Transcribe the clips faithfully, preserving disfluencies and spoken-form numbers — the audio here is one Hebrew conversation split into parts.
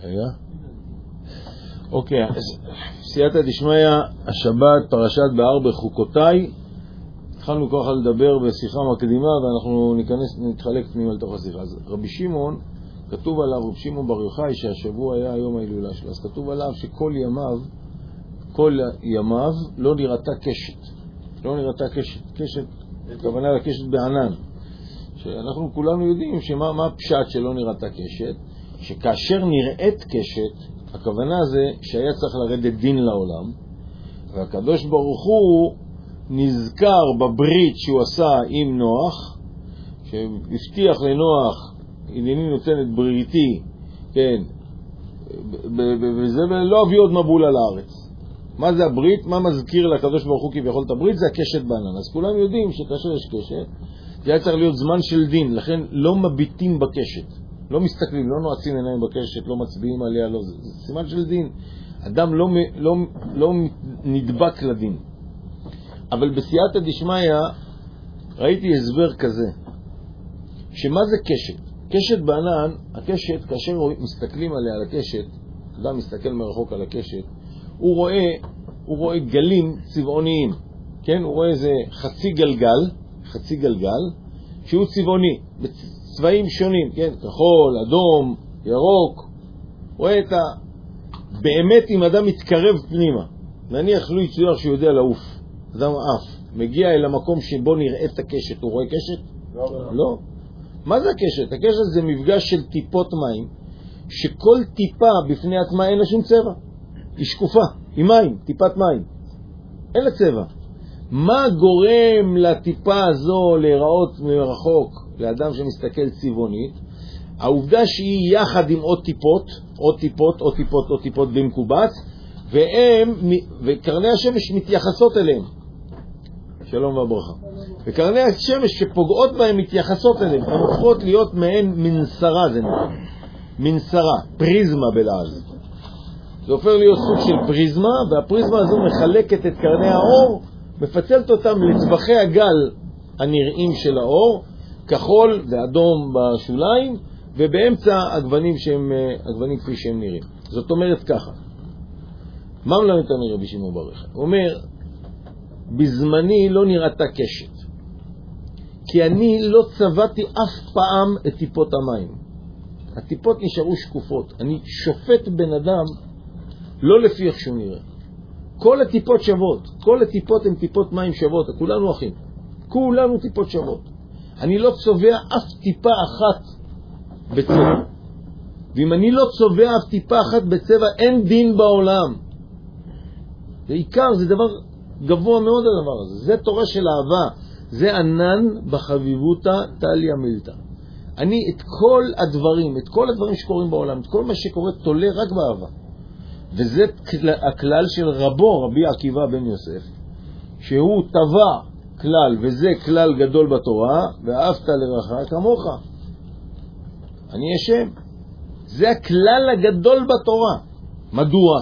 רגע. אוקיי, סייעתא דשמיא, השבת, פרשת בהר בחוקותיי. התחלנו ככה לדבר בשיחה מקדימה, ואנחנו ניכנס, נתחלק פנימה לתוך השיחה. אז רבי שמעון, כתוב עליו, רבי שמעון בר יוחאי, שהשבוע היה יום ההילולה שלו, אז כתוב עליו שכל ימיו, כל ימיו לא נראתה קשת. לא נראתה קשת. קשת, הכוונה לקשת בענן. שאנחנו כולנו יודעים שמה מה הפשט שלא נראתה קשת, שכאשר נראית קשת, הכוונה זה שהיה צריך לרדת דין לעולם, והקדוש ברוך הוא נזכר בברית שהוא עשה עם נוח, שהבטיח לנוח, הנני נותן את בריתי, כן, וזה ולא אביא עוד מבול על הארץ. מה זה הברית? מה מזכיר לקדוש ברוך הוא כביכול את הברית? זה הקשת בענן. אז כולם יודעים שכאשר יש קשת, זה היה צריך להיות זמן של דין, לכן לא מביטים בקשת, לא מסתכלים, לא נועצים עיניים בקשת, לא מצביעים עליה, לא, זה, זה סימן של דין. אדם לא, לא, לא נדבק לדין. אבל בסייעתא דשמיא ראיתי הסבר כזה, שמה זה קשת? קשת בענן, הקשת, כאשר מסתכלים עליה, על הקשת, אדם מסתכל מרחוק על הקשת, הוא רואה, הוא רואה גלים צבעוניים, כן? הוא רואה איזה חצי גלגל, חצי גלגל, שהוא צבעוני, בצבעים שונים, כן? כחול, אדום, ירוק. רואה את ה... באמת אם אדם מתקרב פנימה, נניח לא יצויר שהוא יודע לעוף, אדם עף, מגיע אל המקום שבו נראה את הקשת, הוא רואה קשת? לא. לא. מה זה הקשת? הקשת זה מפגש של טיפות מים, שכל טיפה בפני עצמה אין לה שום צבע. היא שקופה, היא מים, טיפת מים. אין לה צבע. מה גורם לטיפה הזו להיראות מרחוק לאדם שמסתכל צבעונית? העובדה שהיא יחד עם עוד טיפות, עוד טיפות, עוד טיפות, עוד טיפות במקובץ, והם, וקרני השמש מתייחסות אליהם. שלום וברכה. וקרני השמש שפוגעות בהם מתייחסות אליהם. הן הופכות להיות מהן מנסרה, זה נראה. מנסרה, פריזמה בלעז. זה הופך להיות סוג של פריזמה, והפריזמה הזו מחלקת את קרני האור, מפצלת אותם לטווחי הגל הנראים של האור, כחול ואדום בשוליים, ובאמצע הגוונים, שהם, הגוונים כפי שהם נראים. זאת אומרת ככה, מה מלמד אותנו רבי שמעון בר יוחאי? הוא אומר, בזמני לא נראתה קשת, כי אני לא צבעתי אף פעם את טיפות המים. הטיפות נשארו שקופות. אני שופט בן אדם לא לפי איך שהוא נראה. כל הטיפות שוות, כל הטיפות הן טיפות מים שוות, כולנו אחים, כולנו טיפות שוות. אני לא צובע אף טיפה אחת בצבע, ואם אני לא צובע אף טיפה אחת בצבע, אין דין בעולם. זה עיקר, זה דבר גבוה מאוד הדבר הזה. זה תורה של אהבה, זה ענן בחביבותא תליא מילתא. אני את כל הדברים, את כל הדברים שקורים בעולם, את כל מה שקורה תולה רק באהבה. וזה הכלל של רבו, רבי עקיבא בן יוסף, שהוא טבע כלל, וזה כלל גדול בתורה, ואהבת לרעך כמוך. אני השם. זה הכלל הגדול בתורה. מדוע?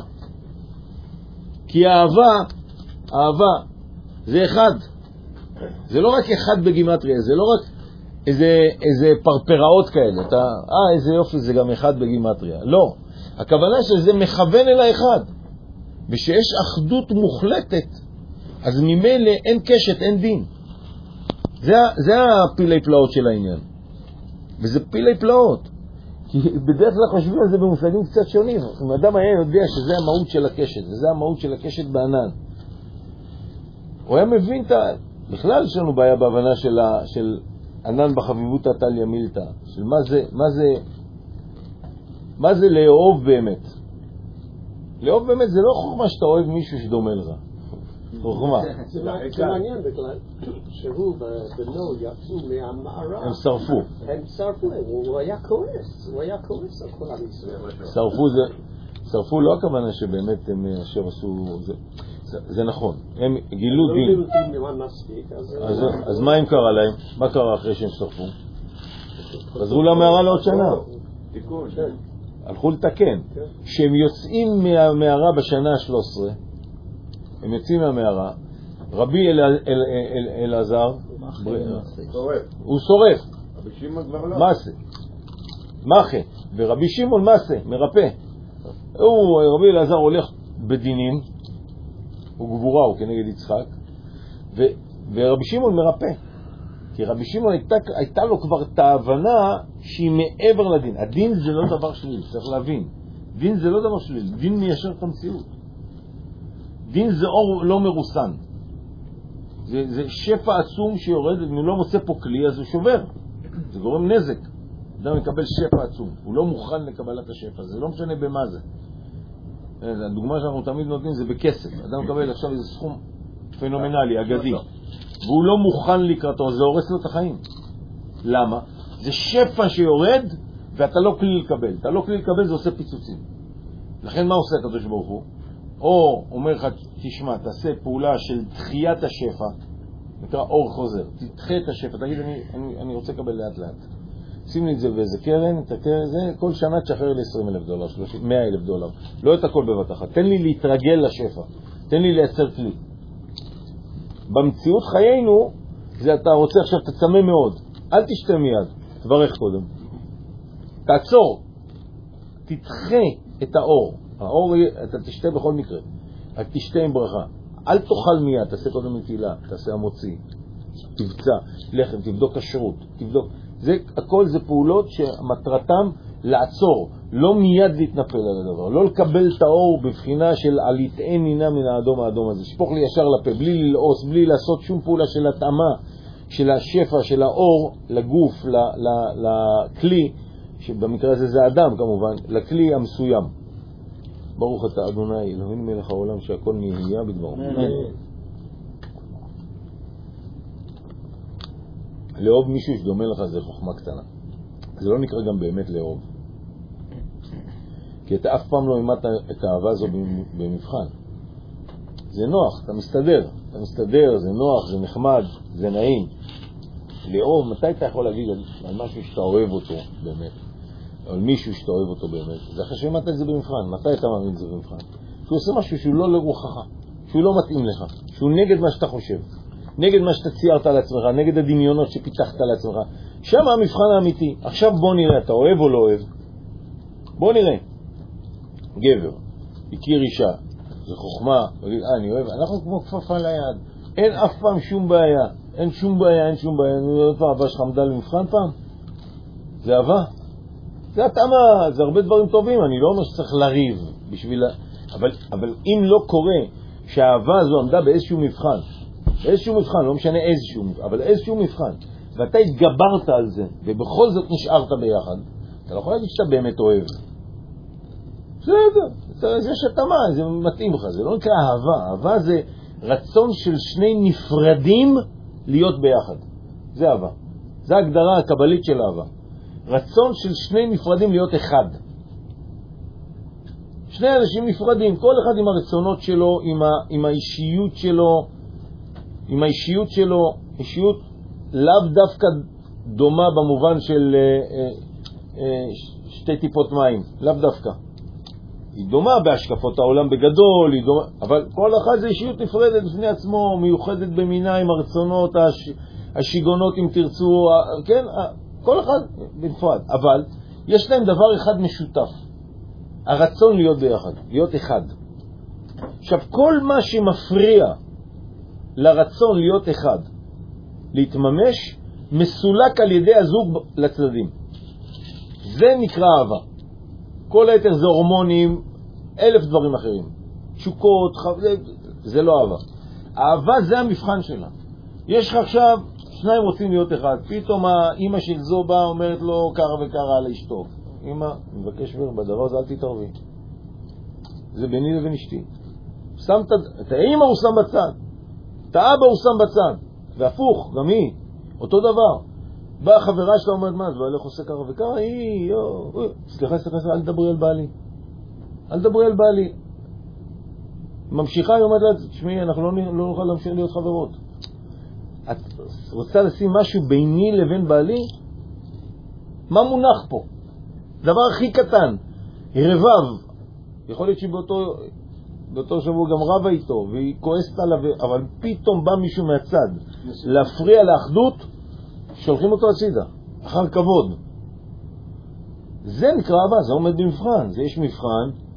כי האהבה, אהבה, זה אחד. זה לא רק אחד בגימטריה, זה לא רק איזה, איזה פרפראות כאלה. אתה, אה, איזה יופי, זה גם אחד בגימטריה. לא. הכוונה שזה מכוון אל האחד. ושיש אחדות מוחלטת, אז ממילא אין קשת, אין דין. זה, זה הפילי פלאות של העניין. וזה פילי פלאות. כי בדרך כלל חושבים על זה במושגים קצת שונים. אם אדם היה יודע שזה המהות של הקשת, וזה המהות של הקשת בענן, הוא היה מבין את ה... בכלל יש לנו בעיה בהבנה של, ה... של ענן בחביבותא תליא מילתא, של מה זה, מה זה, מה זה לאהוב באמת. לאהוב באמת זה לא חוכמה שאתה אוהב מישהו שדומה לך. חוכמה. זה מעניין בכלל, שהוא בנו יצאו מהמערב. הם שרפו. הם שרפו, הוא היה כועס, הוא היה כועס על כל עם ישראל. שרפו זה, שרפו לא הכוונה שבאמת הם אשר עשו, זה, זה נכון. הם גילו דין. אז מה הם קרה להם? מה קרה אחרי שהם שרפו? חזרו למערה לעוד שנה. תיקון. הלכו לתקן. שהם יוצאים מהמערה בשנה ה-שלוש עשרה, הם יוצאים מהמערה, רבי אלעזר הוא שורף מעשה, מחה, ורבי שמעון מעשה, מרפא. הוא, רבי אלעזר הולך בדינים, הוא גבורה, הוא כנגד יצחק, ו, ורבי שמעון מרפא. כי רבי שמעון הייתה, הייתה לו כבר את ההבנה שהיא מעבר לדין. הדין זה לא דבר שליל, צריך להבין. דין זה לא דבר שליל, דין מיישר את המציאות. דין זה אור לא מרוסן. זה, זה שפע עצום שיורד, אם הוא לא מוצא פה כלי, אז הוא שובר. זה גורם נזק. אדם מקבל שפע עצום. הוא לא מוכן לקבלת השפע. זה לא משנה במה זה. הדוגמה שאנחנו תמיד נותנים זה בכסף. אדם מקבל עכשיו איזה סכום פנומנלי, אגדי. והוא לא מוכן לקראתו, זה הורס לו את החיים. למה? זה שפע שיורד, ואתה לא כלי לקבל. אתה לא כלי לקבל, זה עושה פיצוצים. לכן מה עושה הקדוש ברוך הוא? או אומר לך, תשמע, תעשה פעולה של דחיית השפע, נקרא אור חוזר. תדחה את השפע, תגיד, אני, אני, אני רוצה לקבל לאט לאט. שים לי את זה באיזה קרן, את הקרן הזה, כל שנה תשחרר לי עשרים אלף דולר, שלושים, מאה אלף דולר. לא את הכל בבת אחת. תן לי להתרגל לשפע. תן לי לייצר כלי. במציאות חיינו, זה אתה רוצה עכשיו, תצמא מאוד. אל תשתה מיד, תברך קודם. תעצור. תדחה את האור. האור, אתה תשתה בכל מקרה. רק תשתה עם ברכה. אל תאכל מיד, תעשה קודם נטילה, תעשה המוציא. תבצע, לחם, תבדוק כשרות, תבדוק. זה, הכל זה פעולות שמטרתם לעצור, לא מיד להתנפל על הדבר, לא לקבל את האור בבחינה של עליתאי נינה מן האדום האדום הזה, שפוך לי ישר לפה, בלי ללעוס, בלי לעשות שום פעולה של התאמה, של השפע, של האור, לגוף, ל, ל, לכלי, שבמקרה הזה זה אדם כמובן, לכלי המסוים. ברוך אתה אדוני, אלוהינו מלך העולם שהכל נהיה בדברו. לאהוב מישהו שדומה לך זה חוכמה קטנה. זה לא נקרא גם באמת לאהוב. כי אתה אף פעם לא אימת את האהבה הזו במבחן. זה נוח, אתה מסתדר. אתה מסתדר, זה נוח, זה נחמד, זה נעים. לאהוב, מתי אתה יכול להגיד על משהו שאתה אוהב אותו באמת? על מישהו שאתה אוהב אותו באמת? זה אחרי שאימת את זה במבחן. מתי אתה מאמין את זה במבחן? שהוא עושה משהו שהוא לא לרוחך, שהוא לא מתאים לך, שהוא נגד מה שאתה חושב. נגד מה שאתה ציירת על עצמך, נגד הדמיונות שפיתחת על עצמך. שם המבחן האמיתי. עכשיו בוא נראה, אתה אוהב או לא אוהב? בוא נראה. גבר, הכיר אישה, זה חוכמה, אה, אני אוהב, אנחנו כמו כפפה ליד. אין אף פעם שום בעיה. אין שום בעיה, אין שום בעיה. אני לא יודע, אהבה שלך עמדה למבחן פעם? זה אהבה? זה התאמה, זה הרבה דברים טובים. אני לא אומר שצריך לריב בשביל... אבל, אבל אם לא קורה שהאהבה הזו עמדה באיזשהו מבחן, איזשהו מבחן, לא משנה איזשהו, אבל איזשהו מבחן, ואתה התגברת על זה, ובכל זאת נשארת ביחד, אתה לא יכול להגיד שאתה באמת אוהב. זה, זה שתמה, זה מתאים לך, זה לא נקרא אהבה. אהבה זה רצון של שני נפרדים להיות ביחד. זה אהבה. זה ההגדרה הקבלית של אהבה. רצון של שני נפרדים להיות אחד. שני אנשים נפרדים, כל אחד עם הרצונות שלו, עם, ה, עם האישיות שלו, עם האישיות שלו, אישיות לאו דווקא דומה במובן של אה, אה, אה, שתי טיפות מים, לאו דווקא. היא דומה בהשקפות העולם בגדול, היא דומה, אבל כל אחד זה אישיות נפרדת בפני עצמו, מיוחדת במינה עם הרצונות, הש, השיגונות אם תרצו, כן, כל אחד בנפרד. אבל יש להם דבר אחד משותף, הרצון להיות ביחד, להיות אחד. עכשיו, כל מה שמפריע לרצון להיות אחד, להתממש, מסולק על ידי הזוג לצדדים. זה נקרא אהבה. כל היתר זה הורמונים, אלף דברים אחרים. תשוקות, חו... זה, זה לא אהבה. אהבה זה המבחן שלה. יש לך עכשיו, שניים רוצים להיות אחד, פתאום האמא של זו באה אומרת לו קרה וקרה על אשתו. אמא, מבקש ור, בדבר הזה אל תתערבי. זה ביני לבין אשתי. שמת, את האמא הוא שם בצד. את האבא הוא שם בצד, והפוך, גם היא, אותו דבר. באה חברה שלה אומרת, מה, זה והלך עושה ככה וככה, היא, יו, סליחה, סליחה, אל תדברי על בעלי. אל תדברי על בעלי. ממשיכה, היא אומרת לה, תשמעי, אנחנו לא, לא נוכל להמשיך להיות חברות. את רוצה לשים משהו ביני לבין בעלי? מה מונח פה? דבר הכי קטן, רבב. יכול להיות שבאותו... באותו שבוע גם רבה איתו, והיא כועסת עליו, אבל פתאום בא מישהו מהצד להפריע לאחדות, שולחים אותו הצידה, אחר כבוד. זה נקרא אהבה, זה עומד במבחן. זה יש מבחן,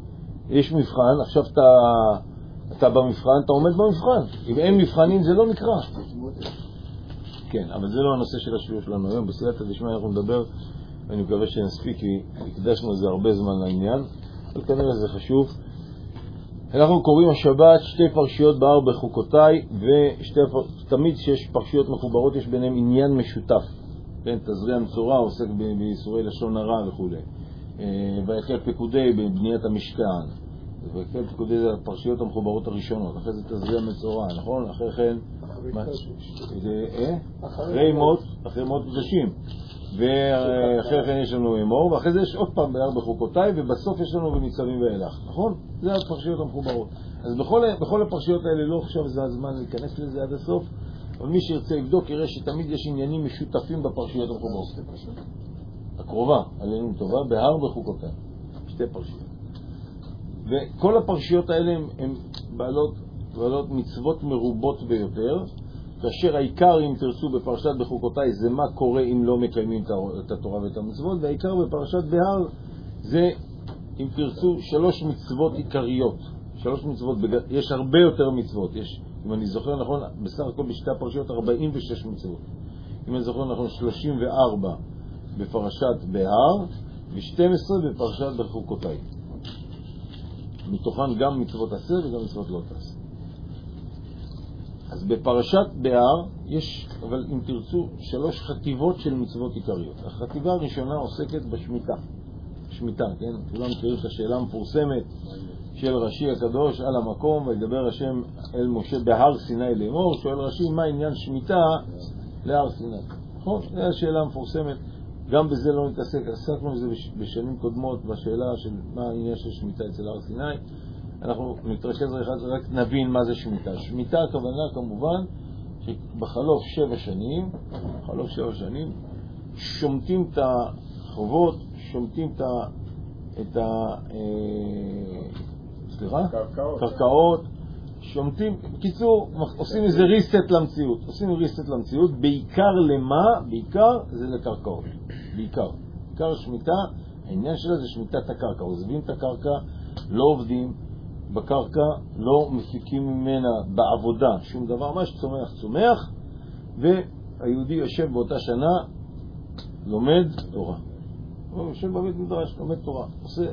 יש מבחן, עכשיו אתה, אתה במבחן, אתה עומד במבחן. אם אין מבחנים זה לא נקרא. כן, אבל זה לא הנושא של השיעור שלנו היום. בסייעתא דשמיא אנחנו נדבר, ואני מקווה שנספיק, כי הקדשנו לזה הרבה זמן לעניין, אבל כנראה זה חשוב. אנחנו קוראים השבת שתי פרשיות בהר בחוקותיי, ותמיד שיש פרשיות מחוברות יש ביניהם עניין משותף. כן, תזריע מצורע עוסק באיסורי לשון הרע וכו'. ויקהל פקודי בבניית המשכן. ויקהל פקודי זה הפרשיות המחוברות הראשונות. אחרי זה תזריע מצורע, נכון? אחרי כן... אחרי מות, אחרי מות קדושים. ואחרי כן יש לנו אמור, ואחרי זה יש עוד פעם בהר בחוקותיי, ובסוף יש לנו בניצבים ואילך, נכון? זה הפרשיות המחוברות. אז בכל, בכל הפרשיות האלה לא עכשיו זה הזמן להיכנס לזה עד הסוף, אבל מי שירצה לבדוק יראה שתמיד יש עניינים משותפים בפרשיות המחוברות. הקרובה, עלינו טובה, בהר בחוקותיי. שתי פרשיות. וכל הפרשיות האלה הן בעלות, בעלות מצוות מרובות ביותר, כאשר העיקר, אם תרצו, בפרשת בחוקותיי זה מה קורה אם לא מקיימים את התורה ואת המצוות, והעיקר בפרשת בהר זה, אם תרצו, שלוש מצוות עיקריות. שלוש מצוות, יש הרבה יותר מצוות. יש, אם אני זוכר נכון, בסך הכל בשתי הפרשיות ארבעים ושש מצוות. אם אני זוכר נכון, שלושים וארבע בפרשת בהר ו-שתים עשרה בפרשת בחוקותיי. מתוכן גם מצוות עשה וגם מצוות לא תעשה. אז בפרשת בהר יש, אבל אם תרצו, שלוש חטיבות של מצוות עיקריות. החטיבה הראשונה עוסקת בשמיטה. שמיטה, כן? כולם מכירים את השאלה המפורסמת של רש"י הקדוש על המקום, וידבר השם אל משה בהר סיני לאמור. שואל רש"י, מה עניין שמיטה להר סיני? נכון? זו השאלה המפורסמת. גם בזה לא נתעסק, עסקנו בזה בשנים קודמות, בשאלה של מה העניין של שמיטה אצל הר סיני. אנחנו נתרכז רק נבין מה זה שמיטה. שמיטה הכוונה כמובן שבחלוף שבע שנים, בחלוף שבע שנים, שומטים את החובות, שומטים את ה... את ה... סליחה? קרקעות. קרקעות, שומטים, בקיצור, עושים איזה ריסט למציאות, עושים ריסט למציאות, בעיקר למה? בעיקר זה לקרקעות, בעיקר. בעיקר שמיטה, העניין שלה זה שמיטת הקרקע, עוזבים את הקרקע, לא עובדים בקרקע, לא מפיקים ממנה בעבודה שום דבר, מה שצומח צומח, והיהודי יושב באותה שנה, לומד תורה. הוא יושב בבית מדרש, לומד תורה, עושה.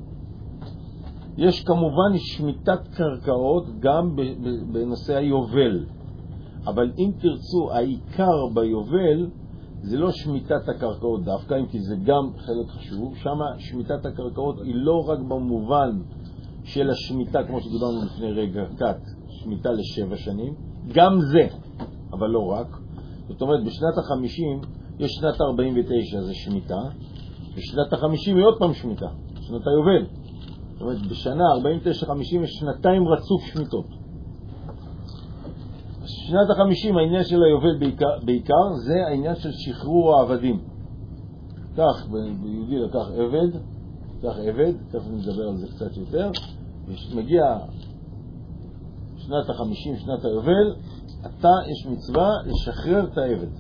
יש כמובן שמיטת קרקעות גם בנושא היובל, אבל אם תרצו, העיקר ביובל זה לא שמיטת הקרקעות דווקא, אם כי זה גם חלק חשוב. שם שמיטת הקרקעות היא לא רק במובן של השמיטה, כמו שדיברנו לפני רגע קט, שמיטה לשבע שנים, גם זה, אבל לא רק. זאת אומרת, בשנת החמישים יש שנת ארבעים ותשע, זה שמיטה, בשנת החמישים היא עוד פעם שמיטה, שנת היובל. זאת אומרת, בשנה ארבעים ותשע חמישים יש שנתיים רצוף שמיטות. שנת החמישים, העניין של היובל בעיקר, בעיקר זה העניין של שחרור העבדים. כך, ביהודי לקח עבד, כך עבד, תכף נדבר על זה קצת יותר, ומגיע שנת החמישים, שנת היובל, אתה יש מצווה לשחרר את העבד.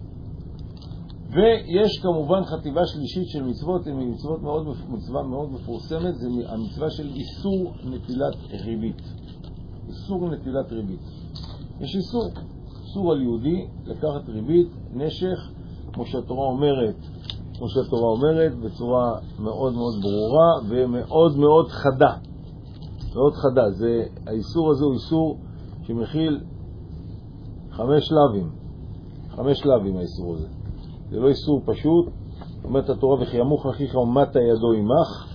ויש כמובן חטיבה שלישית של מצוות, היא מצוות מאוד, מצווה מאוד מפורסמת, זה המצווה של איסור נטילת ריבית. איסור נטילת ריבית. יש איסור, איסור על יהודי לקחת ריבית, נשך, כמו שהתורה אומרת, כמו שהתורה אומרת, בצורה מאוד מאוד ברורה ומאוד מאוד חדה. מאוד חדה. זה, האיסור הזה הוא איסור שמכיל חמש שלבים. חמש שלבים האיסור הזה. זה לא איסור פשוט. אומרת התורה, וכי ימוך אחיך ומטה ידו עמך,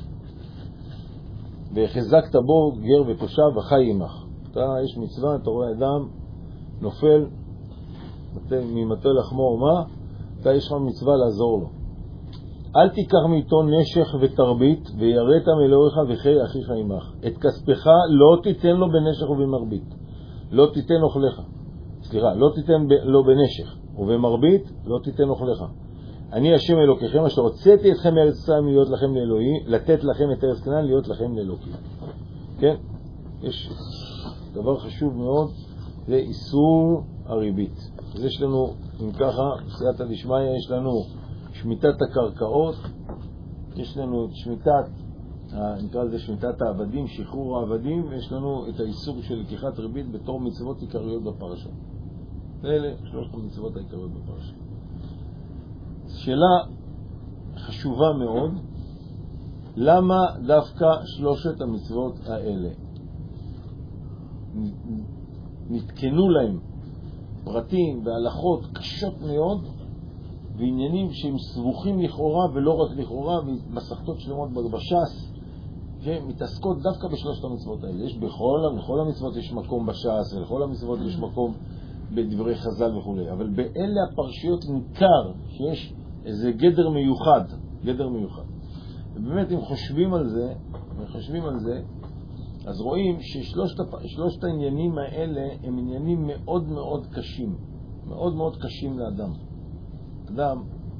והחזקת בו גר ותושב וחי עמך. אתה, יש מצווה, אתה רואה אדם נופל ממטה לחמו ומה, אתה יש לך מצווה לעזור לו. אל תיקח מאיתו נשך ותרבית, ויראת מאלוהיך וחי אחיך עמך. את כספך לא תיתן לו בנשך ובמרבית. לא תיתן אוכלך. סליחה, לא תיתן לו בנשך ובמרבית, לא תיתן אוכלך. אני השם אלוקיכם, אשר הוצאתי אתכם מארץ מצרים להיות לכם לאלוהים, לתת לכם את ארץ כנען להיות לכם לאלוקים. כן? יש דבר חשוב מאוד, זה איסור הריבית. אז יש לנו, אם ככה, בסייעתא דשמיא, יש לנו שמיטת הקרקעות, יש לנו את שמיטת נקרא לזה שמיטת העבדים, שחרור העבדים, ויש לנו את האיסור של לקיחת ריבית בתור מצוות עיקריות בפרשה. אלה שלושת המצוות העיקריות בפרשה. שאלה חשובה מאוד, למה דווקא שלושת המצוות האלה? נתקנו להם פרטים והלכות קשות מאוד, ועניינים שהם סבוכים לכאורה ולא רק לכאורה, ומסכתות שלמות בש"ס שמתעסקות דווקא בשלושת המצוות האלה. יש בכל, בכל המצוות יש מקום בש"ס, ולכל המצוות יש מקום בדברי חז"ל וכו'. אבל באלה הפרשיות ניכר שיש איזה גדר מיוחד, גדר מיוחד. ובאמת אם חושבים על זה, אם חושבים על זה, אז רואים ששלושת העניינים האלה הם עניינים מאוד מאוד קשים, מאוד מאוד קשים לאדם. אדם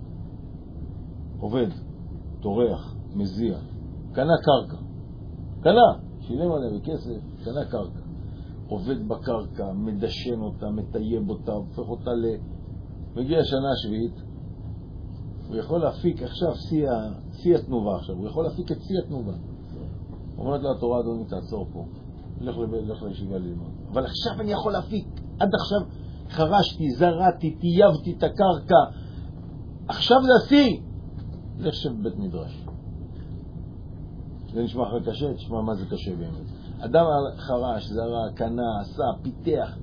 עובד, תורח, מזיע, קנה קרקע, קנה, שילם עליה בכסף, קנה קרקע, עובד בקרקע, מדשן אותה, מטייב אותה, הופך אותה ל... מגיע השנה השביעית, הוא יכול להפיק עכשיו שיא התנובה עכשיו, הוא יכול להפיק את שיא התנובה. אומרת לו התורה, אדוני, תעצור פה, לך לישיבה ללמוד. אבל עכשיו אני יכול להפיק, עד עכשיו חרשתי, זרעתי, טייבתי את הקרקע, עכשיו זה השיא. לך שב בית מדרש. זה נשמע לך קשה, תשמע מה זה קשה באמת. אדם חרש, זרע, קנה, עשה, פיתח,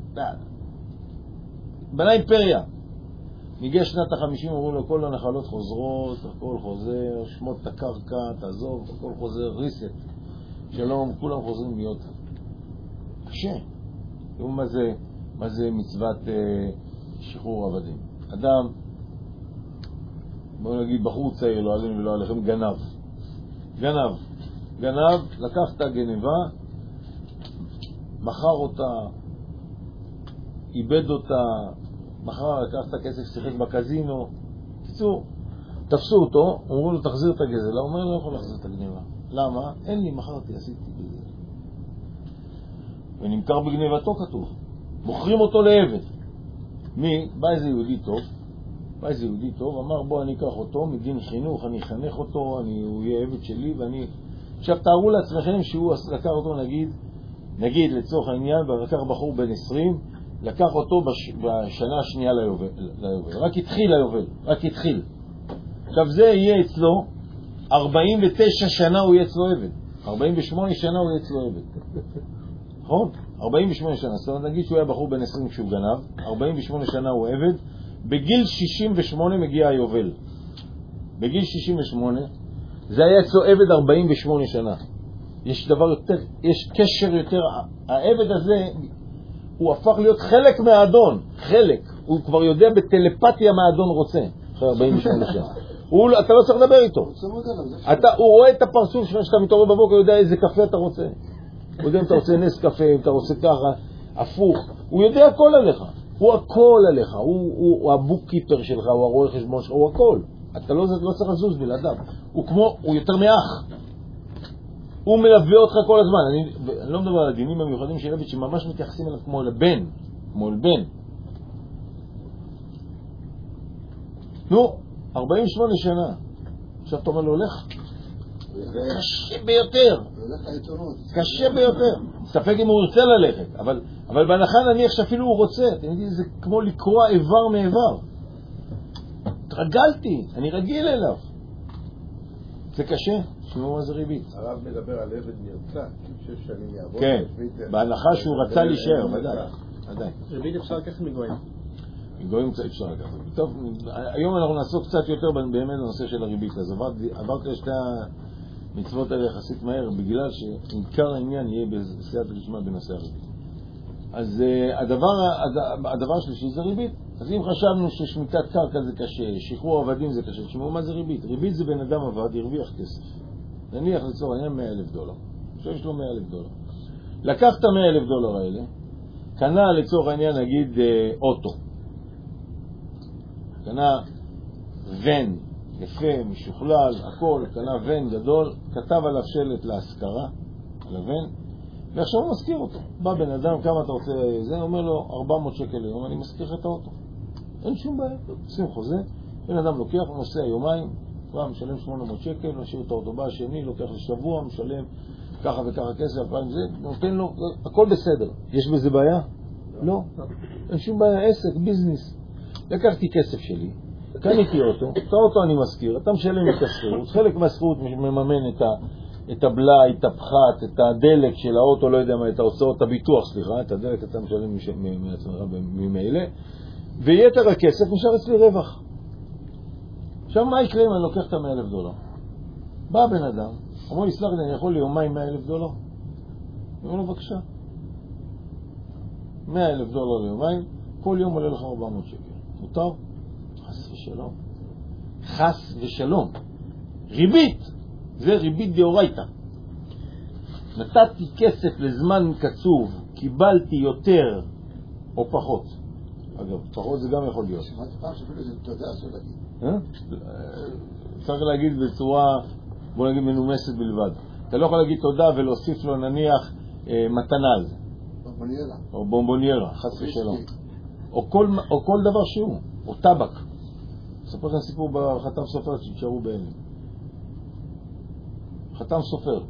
בנה אימפריה. מגיע שנת החמישים, אומרים לו, כל הנחלות חוזרות, הכל חוזר, שמות את הקרקע, תעזוב, הכל חוזר, ריסט. שלום, כולם חוזרים להיות. קשה. תראו מה זה, מה זה מצוות אה, שחרור עבדים. אדם, בואו נגיד, בחור צעיר, לא עלינו ולא עליכם, גנב. גנב. גנב, לקח את הגנבה, מכר אותה, איבד אותה, מחר לקח את הכסף, שיחק בקזינו. קיצור, תפסו אותו, אמרו לו תחזיר את הגזל, הוא אומר לא יכול להחזיר את הגניבה. למה? אין לי, מחרתי, עשיתי גזל. ונמכר בגניבתו כתוב. מוכרים אותו לעבד. מי? בא איזה יהודי טוב, בא איזה יהודי טוב, אמר בוא אני אקח אותו, מדין חינוך, אני אחנך אותו, אני, הוא יהיה עבד שלי, ואני... עכשיו תארו לעצמכם שהוא לקח אותו נגיד, נגיד לצורך העניין, ולקח בחור בן עשרים, לקח אותו בש... בשנה השנייה ליובל, ליובל. רק התחיל ליובל, רק התחיל. עכשיו זה יהיה אצלו, ארבעים ותשע שנה הוא יהיה אצלו עבד. ארבעים ושמונה שנה הוא יהיה אצלו עבד. נכון? ארבעים ושמונה שנה. זאת אומרת, נגיד שהוא היה בחור בן עשרים כשהוא גנב, ארבעים ושמונה שנה הוא עבד, בגיל שישים ושמונה מגיע היובל. בגיל שישים ושמונה, זה היה אצלו עבד ארבעים ושמונה שנה. יש דבר יותר, יש קשר יותר, העבד הזה, הוא הפך להיות חלק מהאדון, חלק. הוא כבר יודע בטלפתיה מה האדון רוצה, אחרי ארבעים ושמונה שנה. הוא, אתה לא צריך לדבר איתו. אתה, הוא רואה את הפרצוף שלך, שאתה מתעורר בבוקר, הוא יודע איזה קפה אתה רוצה. הוא יודע אם אתה רוצה נס קפה, אם אתה רוצה ככה, הפוך. הוא יודע הכל עליך. הוא הכל עליך. הוא, הוא, הוא הבוקקיפר שלך, הוא הרואה חשבון שלך, הוא הכל. אתה לא, לא צריך לזוז בלעדיו. הוא כמו, הוא יותר מאח. הוא מלווה אותך כל הזמן. אני, אני לא מדבר על הדינים המיוחדים של עבד שממש מתייחסים אליו כמו לבן. כמו לבן. נו, ארבעים ושמונה שנה. עכשיו אתה אומר לו, הולך. קשה ביותר. קשה ביותר. ספק אם הוא רוצה ללכת. אבל, אבל בהנחה נניח שאפילו הוא רוצה. אתם יודעים, זה כמו לקרוע איבר מאיבר. התרגלתי. אני רגיל אליו. זה קשה. שמעו מה זה ריבית. הרב מדבר על עבד נרצע. שש שנים יעבוד. כן. בהנחה שהוא רצה להישאר. ודאי. ריבית אפשר לקחת מגויים. מגויים קצת אפשר לקחת. טוב, היום אנחנו נעסוק קצת יותר באמת לנושא של הריבית. אז עברתי לשתי המצוות האלה יחסית מהר, בגלל שעיקר העניין יהיה בסייעתא דשמיא בנושא הריבית. אז הדבר, הדבר השלישי זה ריבית. אז אם חשבנו ששמיטת קרקע זה קשה, שחרור עבדים זה קשה, תשמעו מה זה ריבית? ריבית זה בן אדם עבד, הרוויח כסף. נניח לצורך העניין מאה אלף דולר. עכשיו יש לו מאה אלף דולר. לקח את מאה אלף דולר האלה, קנה לצורך העניין נגיד אוטו. קנה ון, יפה, משוכלל, הכל, קנה ון גדול, כתב עליו שלט להשכרה, על הוון, ועכשיו הוא מזכיר אותו. בא בן אדם, כמה אתה רוצה זה? אומר לו, ארבע מאות שקל היום, אני מזכיר את האוטו. אין שום בעיה, עושים חוזה, בן אדם לוקח, הוא נוסע יומיים, כבר משלם שמונה מאות שקל, משאיר את האוטובוס השני, לוקח לשבוע, משלם ככה וככה כסף, זה, נותן לו, הכל בסדר. יש בזה בעיה? לא. אין שום בעיה, עסק, ביזנס. לקחתי כסף שלי, קניתי אותו, את האוטו אני מזכיר, אתה משלם את השכירות, חלק מהשכירות מממן את ה... את הבלאי, את הפחת, את הדלק של האוטו, לא יודע מה, את ההוצאות, את הביטוח, סליחה, את הדלק אתה משלם מעצמך ממילא, ויתר הכסף נשאר אצלי רווח. עכשיו מה יקרה אם אני לוקח את מאה אלף דולר? בא בן אדם, אמרו לי, סלח לי, אני יכול ליומיים מאה אלף דולר? אמרו לו, בבקשה. מאה אלף דולר ליומיים, כל יום עולה לך ארבע מאות שקל. מותר? חס ושלום. חס ושלום. ריבית! זה ריבית דאורייתא. נתתי כסף לזמן קצוב, קיבלתי יותר או פחות. אגב, פחות זה גם יכול להיות. שמעתי פעם שאפילו זה תודה אסור להגיד. אה? צריך להגיד בצורה, בוא נגיד, מנומסת בלבד. אתה לא יכול להגיד תודה ולהוסיף לו נניח אה, מתנה על זה. בומבוניירה. או בומבוניירה, חס ושלום. או כל, או כל דבר שהוא, או טבק. אספר לכם סיפור בחתם סופר שתשארו בהן. חתם סופר.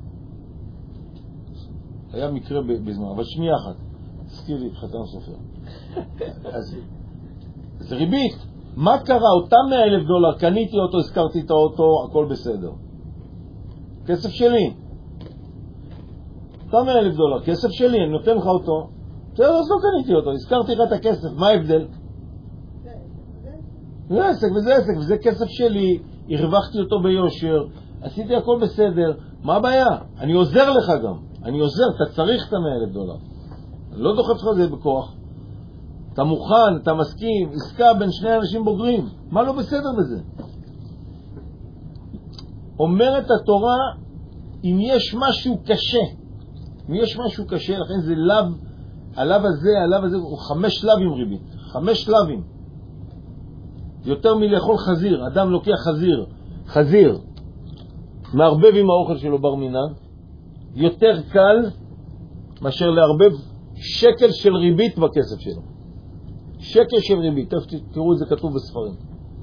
היה מקרה בזמן, אבל שנייה אחת. תזכיר לי, חתם סופר. אז זה ריבית. מה קרה? אותם מאה אלף דולר, קניתי אותו, הזכרתי את האוטו, הכל בסדר. כסף שלי. אותם מאה אלף דולר, כסף שלי, אני נותן לך אותו. בסדר, אז לא קניתי אותו, הזכרתי לך את הכסף. מה ההבדל? זה עסק וזה עסק, וזה כסף שלי, הרווחתי אותו ביושר, עשיתי הכל בסדר. מה הבעיה? אני עוזר לך גם. אני עוזר, אתה צריך את המאה אלף דולר. אני לא דוחף לך זה בכוח. אתה מוכן, אתה מסכים, עסקה בין שני אנשים בוגרים. מה לא בסדר בזה? אומרת התורה, אם יש משהו קשה, אם יש משהו קשה, לכן זה לב, הלב הזה, הלב הזה, הוא חמש לבים ריבית. חמש לבים. יותר מלאכול חזיר. אדם לוקח חזיר. חזיר. מערבב עם האוכל שלו בר מינן, יותר קל מאשר לערבב שקל של ריבית בכסף שלו. שקל של ריבית, תראו את זה כתוב בספרים.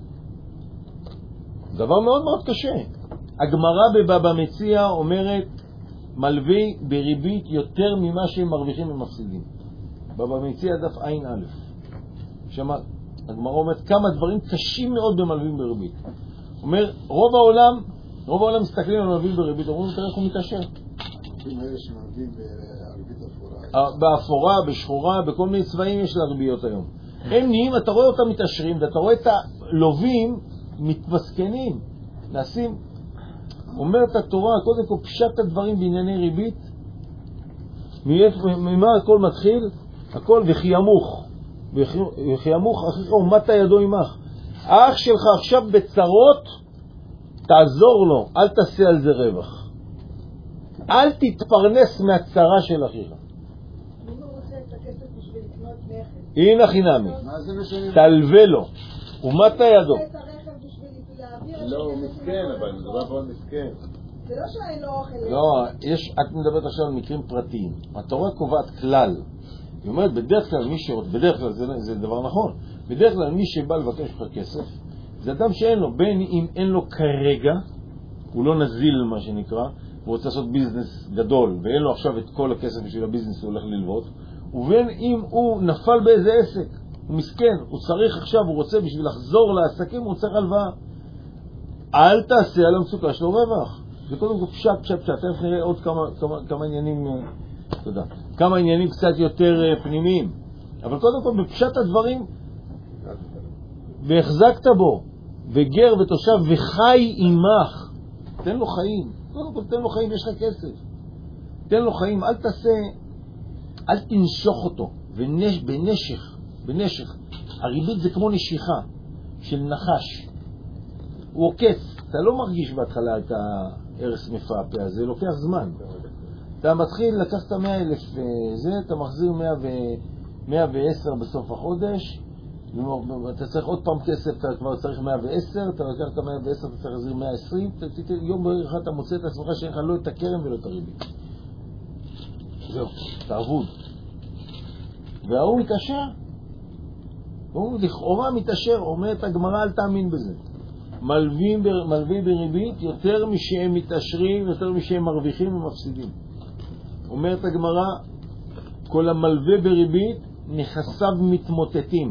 דבר מאוד מאוד קשה. הגמרא בבבא מציעא אומרת, מלווה בריבית יותר ממה שהם מרוויחים ומפסידים. בבא מציעא דף עין א'. שמה, הגמרא אומרת כמה דברים קשים מאוד במלווים בריבית. אומר, רוב העולם, רוב העולם מסתכלים על מלווים בריבית, אומרים, תראה איך הוא מתעשר. אם אלה שמלווים בריבית אפורה. באפורה, בשחורה, בכל מיני צבעים יש לה ריביות היום. הם נהיים, אתה רואה אותם מתעשרים, ואתה רואה את הלווים מתמסכנים. נעשים, אומרת התורה, קודם כל פשט הדברים בענייני ריבית, ממה הכל מתחיל? הכל וחיימוך. וחיימוך אחיך ומת ידו עמך. האח שלך עכשיו בצרות, תעזור לו, אל תעשה על זה רווח. אל תתפרנס מהצרה של אחיך. אם הוא רוצה את הכסף בשביל לקנות נכס. הנה חינמי. תלווה לו. ומת ידו. הוא רוצה את הרכב בשביל להעביר... לא, הוא מסכן, אבל זה דבר מאוד מסכן. זה לא שאין לו אוכל. לא, יש, את מדברת עכשיו על מקרים פרטיים. התורה קובעת כלל. היא אומרת, בדרך כלל מי שרוצה, בדרך כלל זה, זה דבר נכון. בדרך כלל מי שבא לבקש לך כסף, זה אדם שאין לו, בין אם אין לו כרגע, הוא לא נזיל מה שנקרא, הוא רוצה לעשות ביזנס גדול, ואין לו עכשיו את כל הכסף בשביל הביזנס הוא הולך ללוות, ובין אם הוא נפל באיזה עסק, הוא מסכן, הוא צריך עכשיו, הוא רוצה בשביל לחזור לעסקים, הוא צריך הלוואה. אל תעשה על המצוקה שלו רווח. זה קודם כל פשט, פשט, פשט. תכף נראה עוד כמה, כמה, כמה עניינים, תודה, כמה עניינים קצת יותר פנימיים. אבל קודם כל בפשט הדברים, והחזקת בו, וגר ותושב וחי עמך. תן לו חיים. קודם כל תן לו חיים, יש לך כסף. תן לו חיים, אל תעשה, אל תנשוך אותו. ונש, בנשך, בנשך. הריבית זה כמו נשיכה של נחש. הוא עוקץ. אתה לא מרגיש בהתחלה את הערס מפעפה הזה, זה לוקח זמן. אתה מתחיל לקחת מאה אלף זה, אתה מחזיר מאה ועשר בסוף החודש, אתה צריך עוד פעם כסף, אתה כבר צריך מאה ועשר, אתה לקח את מאה ועשר, אתה צריך להחזיר מאה ועשרים, יום בערך אתה מוצא את עצמך שאין לך לא את הקרן ולא את הריבית. זהו, תעבוד. והוא מתעשר. הוא לכאורה מתעשר, אומרת הגמרא, אל תאמין בזה. מלווים, מלווים בריבית יותר משהם מתעשרים, יותר משהם מרוויחים ומפסידים. אומרת הגמרא, כל המלווה בריבית נכסיו מתמוטטים.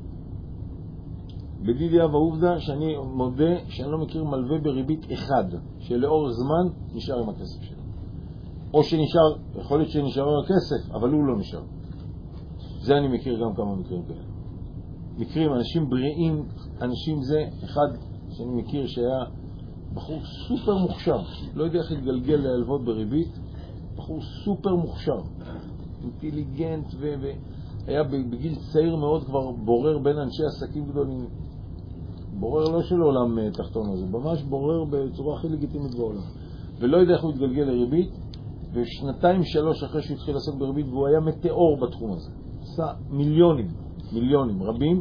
בדידיה ועובדה שאני מודה שאני לא מכיר מלווה בריבית אחד שלאורך זמן נשאר עם הכסף שלו. או שנשאר, יכול להיות שנשאר עם הכסף, אבל הוא לא נשאר. זה אני מכיר גם כמה מקרים כאלה. מקרים, אנשים בריאים, אנשים זה, אחד שאני מכיר שהיה בחור סופר מוכשר, לא יודע איך להתגלגל להלוות בריבית, בחור סופר מוכשר, אינטליגנט והיה בגיל צעיר מאוד כבר בורר בין אנשי עסקים גדולים, בורר לא של עולם תחתון הזה, ממש בורר בצורה הכי לגיטימית בעולם, ולא יודע איך הוא התגלגל לריבית, ושנתיים שלוש אחרי שהוא התחיל לעסוק בריבית, והוא היה מטאור בתחום הזה, עשה מיליונים, מיליונים רבים,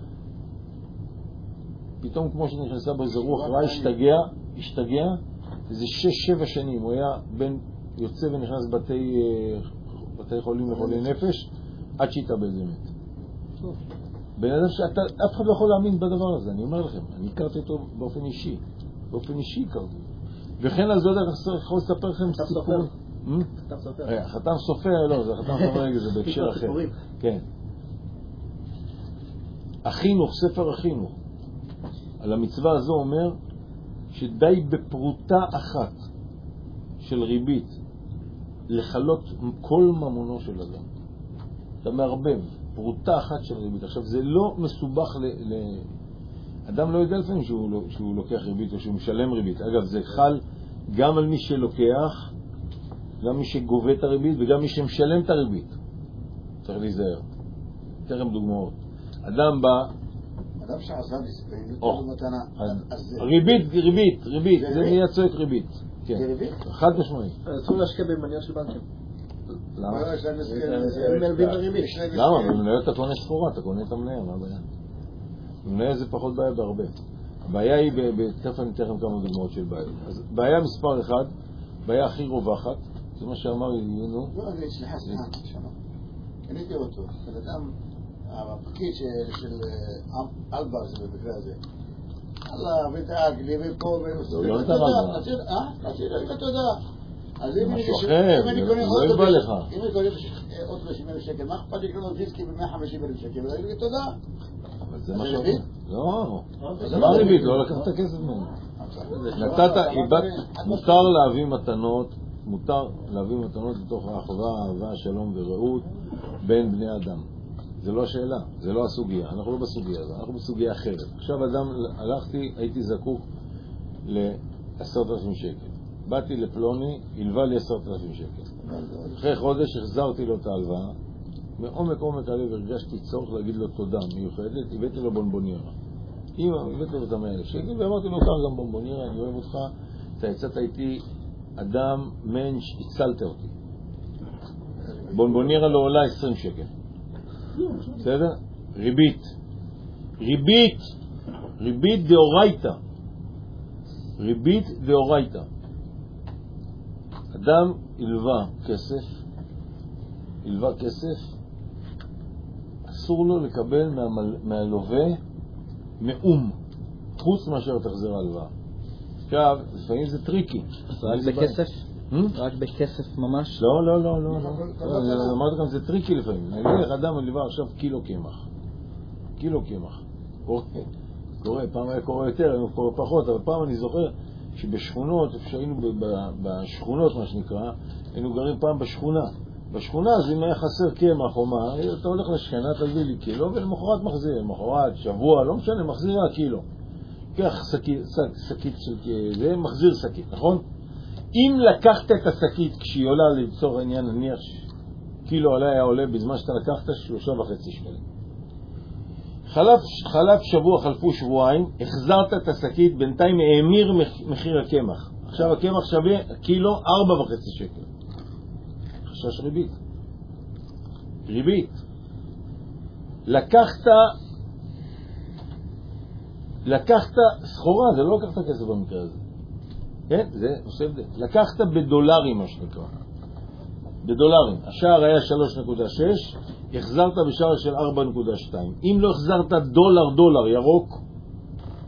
פתאום כמו שנכנסה באיזה רוח רע, השתגע, השתגע, איזה שש, שבע שנים, הוא היה בין יוצא ונכנס בתי, בתי חולים לחולי נפש, עד שהתאבד באמת. בן אדם שאתה, אף אחד לא יכול להאמין בדבר הזה, אני אומר לכם, אני הכרתי אותו באופן אישי, באופן אישי הכרתי. וכן על זאת אני יכול לספר לכם סיפור. חתם סופר. חתם סופר, לא, זה חתם סופר, זה בהקשר אחר. כן. החינוך, ספר החינוך. על המצווה הזו אומר שדי בפרוטה אחת של ריבית לחלות כל ממונו של אדם. אתה מערבב פרוטה אחת של ריבית. עכשיו זה לא מסובך ל... ל... אדם לא יודע לפעמים שהוא, שהוא לוקח ריבית או שהוא משלם ריבית. אגב, זה חל גם על מי שלוקח, גם מי שגובה את הריבית וגם מי שמשלם את הריבית. צריך להיזהר. תרם דוגמאות. אדם בא... אדם שעזב לספרים, נותן לו מתנה. ריבית, ריבית, ריבית. זה נהיה צועק ריבית. זה ריבית? חד משמעי. אסור להשקיע במניות של בנקים. למה? הם מלווים בריבית. למה? במניות אתה קונה סחורה, אתה קונה את המניה, מה הבעיה? במניה זה פחות בעיה בהרבה. הבעיה היא, תכף אני אתן לכם כמה דוגמאות של בעיה. אז בעיה מספר אחד, בעיה הכי רווחת, זה מה שאמר ידינו. לא, זה סליחה, סליחה, שלום. קניתי אותו, בן אדם, הפקיד של אלבר זה במקרה הזה. אללה, ודאג לי ופה הוא לא נתן אלבר. אה? רציתי לך תודה. אז אם משהו אחר, לא יבא לך. אם אני קונה אוטו ב-שבעים אלף שקל, מה אכפת לי לקנות דיסקי ב-מאה וחמישים אלף שקל? ולהגיד לי תודה. אבל זה מה שאומר. לא, זה לא ריבית, לא לקחת כסף ממנו. נתת, מותר להביא מתנות, מותר להביא מתנות בתוך האחווה, אהבה, שלום ורעות בין בני אדם. זה לא השאלה, זה לא הסוגיה, אנחנו לא בסוגיה הזו, אנחנו בסוגיה אחרת. עכשיו אדם, הלכתי, הייתי זקוק ל-עשרת אלפים שקל. באתי לפלוני, הלווה לי עשרת אלפים שקל. אחרי חודש החזרתי לו את ההלוואה, מעומק עומק הלב הרגשתי צורך להגיד לו תודה מיוחדת, הבאתי לו בונבוניירה. אמא, הבאתי לו את המאה אלף שקל, ואמרתי לו, קח גם בונבוניירה, אני אוהב אותך, אתה יצאת איתי אדם, מנש, הצלת אותי. בונבוניירה לא עולה עשרים שקל. בסדר? ריבית. ריבית. ריבית דאורייתא. ריבית דאורייתא. אדם ילווה כסף, ילווה כסף, אסור לו לקבל מהלווה מאום, חוץ מאשר תחזיר ההלוואה. עכשיו, לפעמים זה טריקי. רק בכסף? רק בכסף ממש? לא, לא, לא, לא. אמרתי לכם, זה טריקי לפעמים. נגיד, אדם ילווה עכשיו קילו קמח. קילו קמח. קורה, פעם היה קורה יותר, היום קורה פחות, אבל פעם אני זוכר שבשכונות, שהיינו בשכונות מה שנקרא, היינו גרים פעם בשכונה. בשכונה, אז אם היה חסר קמח או מה, אתה הולך לשכנה, תביא לי קילו, ולמחרת מחזיר, למחרת, שבוע, לא משנה, מחזיר הקילו. כך שקית של זה, מחזיר שקית, נכון? אם לקחת את השקית כשהיא עולה לצורך העניין, נניח קילו עולה היה עולה בזמן שאתה לקחת שלושה וחצי שקלים. חלף, חלף שבוע, חלפו שבועיים, החזרת את השקית, בינתיים האמיר מחיר הקמח. עכשיו הקמח שווה קילו ארבע וחצי שקל. חשש ריבית. ריבית. לקחת, לקחת סחורה, זה לא לקחת כסף במקרה הזה. כן? זה עושה הבדל. לקחת בדולרים, מה שנקרא. בדולרים. השער היה שלוש נקודה שש, החזרת בשער של ארבע נקודה שתיים. אם לא החזרת דולר דולר ירוק,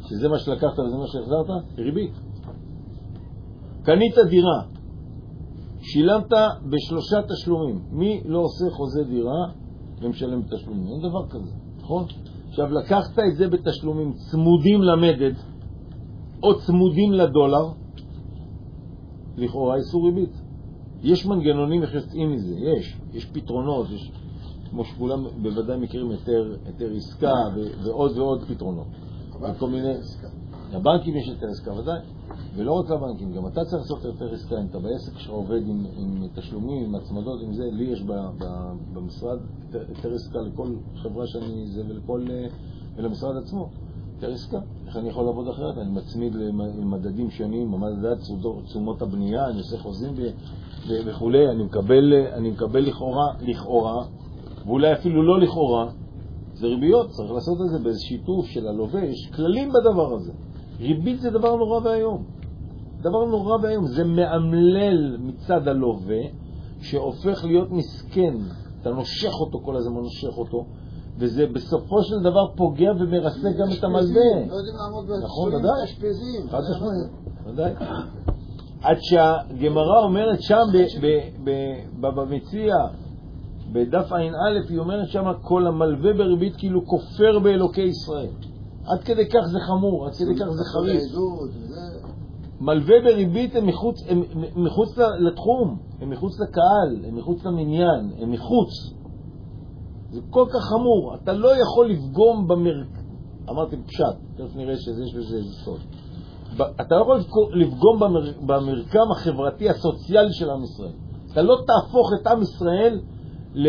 שזה מה שלקחת וזה מה שהחזרת, ריבית. קנית דירה, שילמת בשלושה תשלומים. מי לא עושה חוזה דירה ומשלם תשלומים? אין דבר כזה, נכון? עכשיו, לקחת את זה בתשלומים צמודים למדד, או צמודים לדולר, לכאורה איסור ריבית. יש מנגנונים איך יוצאים מזה, יש, יש פתרונות, יש, כמו שכולם בוודאי מכירים יותר, יותר עסקה ו- ועוד ועוד פתרונות. וכל מיני, לבנקים יש יותר עסקה ודאי, ולא רק לבנקים, גם אתה צריך לעשות יותר עסקה, אם אתה בעסק שעובד עם, עם תשלומים, עם הצמדות, עם זה, לי יש ב, ב, במשרד יותר, יותר עסקה לכל חברה שאני זה ולכל, ולמשרד עצמו. יותר עסקה. איך אני יכול לעבוד אחרת? אני מצמיד למדדים שונים, מדד תשומות הבנייה, אני עושה חוזים וכו'. אני מקבל, אני מקבל לכאורה, לכאורה, ואולי אפילו לא לכאורה, זה ריביות. צריך לעשות את זה באיזה שיתוף של הלווה. יש כללים בדבר הזה. ריבית זה דבר נורא והיום. דבר נורא והיום. זה מאמלל מצד הלווה, שהופך להיות מסכן. אתה נושך אותו כל הזמן, נושך אותו. וזה בסופו של דבר פוגע ומרסק גם את המלווה. לא יודעים לעמוד נכון, בסולים אשפזים. חד משמעית, ודאי. עד שהגמרא אומרת שם בבבא מציעא, בדף עין א', היא אומרת שם כל המלווה בריבית כאילו כופר באלוקי ישראל. עד כדי כך זה חמור, עד כדי כך זה חריף. מלווה בריבית הם מחוץ, הם מחוץ לתחום, הם מחוץ לקהל, הם מחוץ למניין, הם מחוץ. זה כל כך חמור, אתה לא יכול לפגום במרקם, אמרתי פשט, תכף נראה שזה יש בזה איזה סוד. אתה לא יכול לפגום במר... במרקם החברתי הסוציאלי של עם ישראל. אתה לא תהפוך את עם ישראל ל...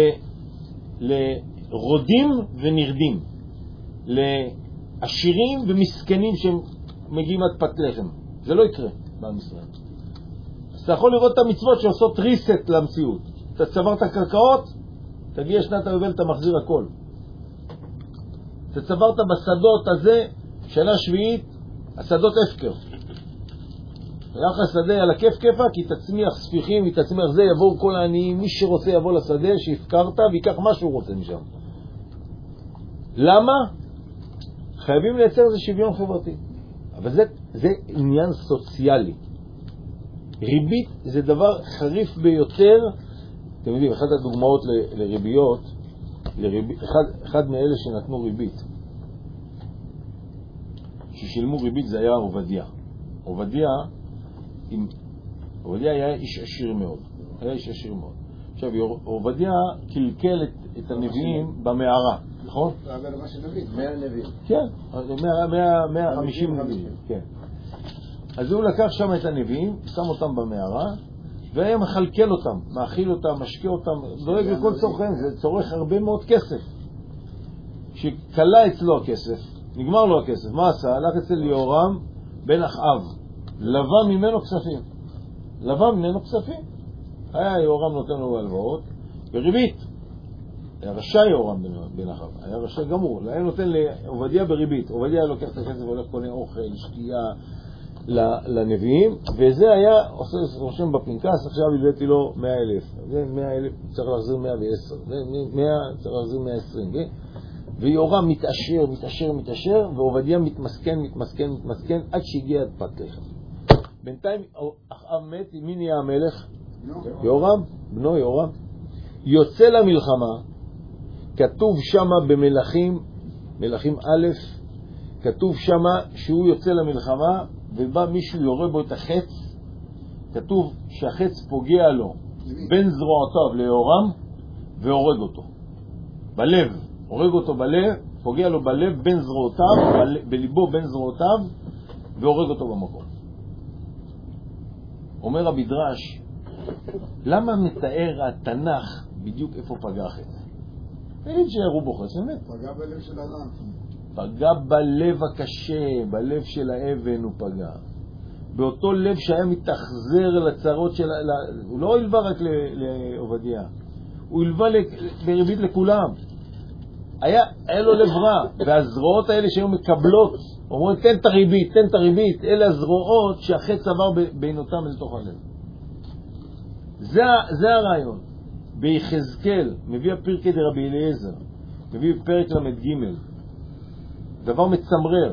לרודים ונרדים, לעשירים ומסכנים שמגיעים עד פת לחם. זה לא יקרה בעם ישראל. אז אתה יכול לראות את המצוות שעושות ריסט למציאות. אתה צברת קרקעות, תגיע שנת היובל, אתה מחזיר הכל. אתה צברת בשדות הזה, שנה שביעית, השדות הפקר. היה לך שדה על הכיף כיפה, כי תצמיח ספיחים, היא תצמיח זה, יבואו כל העניים, מי שרוצה יבוא לשדה שהפקרת, ויקח מה שהוא רוצה משם. למה? חייבים לייצר איזה שוויון חברתי. אבל זה, זה עניין סוציאלי. ריבית זה דבר חריף ביותר. אתם יודעים, אחת הדוגמאות ל- לריביות, לריב... אחד, אחד מאלה שנתנו ריבית, ששילמו ריבית, זה היה עובדיה. עובדיה, עם... עובדיה היה איש עשיר מאוד. היה איש עשיר מאוד. עכשיו, עובדיה קלקל את, את הנביאים במערה, נכון? אבל מה שנביא, מאה נביאים. כן, מאה וחמישים נביאים. כן. אז הוא לקח שם את הנביאים, שם אותם במערה, והיה מחלקל אותם, מאכיל אותם, משקיע אותם, דואג לכל צורכם, זה צורך הרבה מאוד כסף. שקלה אצלו הכסף, נגמר לו הכסף, מה עשה? הלך אצל יהורם בן אחאב, לווה ממנו כספים. לווה ממנו כספים. היה יהורם נותן לו הלוואות, בריבית. היה רשע יהורם בן אחאב, היה רשע גמור, היה נותן לעובדיה בריבית. עובדיה לוקח את הכסף והולך קונה אוכל, שתייה, לנביאים, וזה היה רושם בפנקס. עכשיו הבאתי לו מאה אלף, זה מאה אלף, צריך להחזיר מאה ועשר, זה מאה, צריך להחזיר מאה ועשרים, ויורם מתעשר, מתעשר, מתעשר, ועובדיה מתמסכן, מתמסכן, מתמסכן, עד שהגיע עד פת לחם. בינתיים אחאב מת, מי נהיה המלך? יורם, בנו יורם. יוצא למלחמה, כתוב שמה במלכים, מלכים א', כתוב שמה שהוא יוצא למלחמה, ובא מישהו יורה בו את החץ, כתוב שהחץ פוגע לו בין זרועותיו ליורם, והורג אותו. בלב, הורג אותו בלב, פוגע לו בלב בין זרועותיו, בליבו בין זרועותיו, והורג אותו במקום. אומר המדרש, למה מתאר התנ"ך בדיוק איפה פגע החץ? תגיד שירו בו חץ, באמת. פגע בלב של אדם. פגע בלב הקשה, בלב של האבן הוא פגע. באותו לב שהיה מתאכזר לצרות של... הוא לא הלווה רק לעובדיה, הוא הלווה בריבית לכולם. היה, היה לו לב רע, והזרועות האלה שהיו מקבלות, אומרים תן את הריבית, תן את הריבית, אלה הזרועות שהחץ עבר בינותם אל תוך הלב. זה, זה הרעיון. ביחזקאל, מביא הפרקי דרבי אליעזר, מביא פרק למד ג', דבר מצמרר.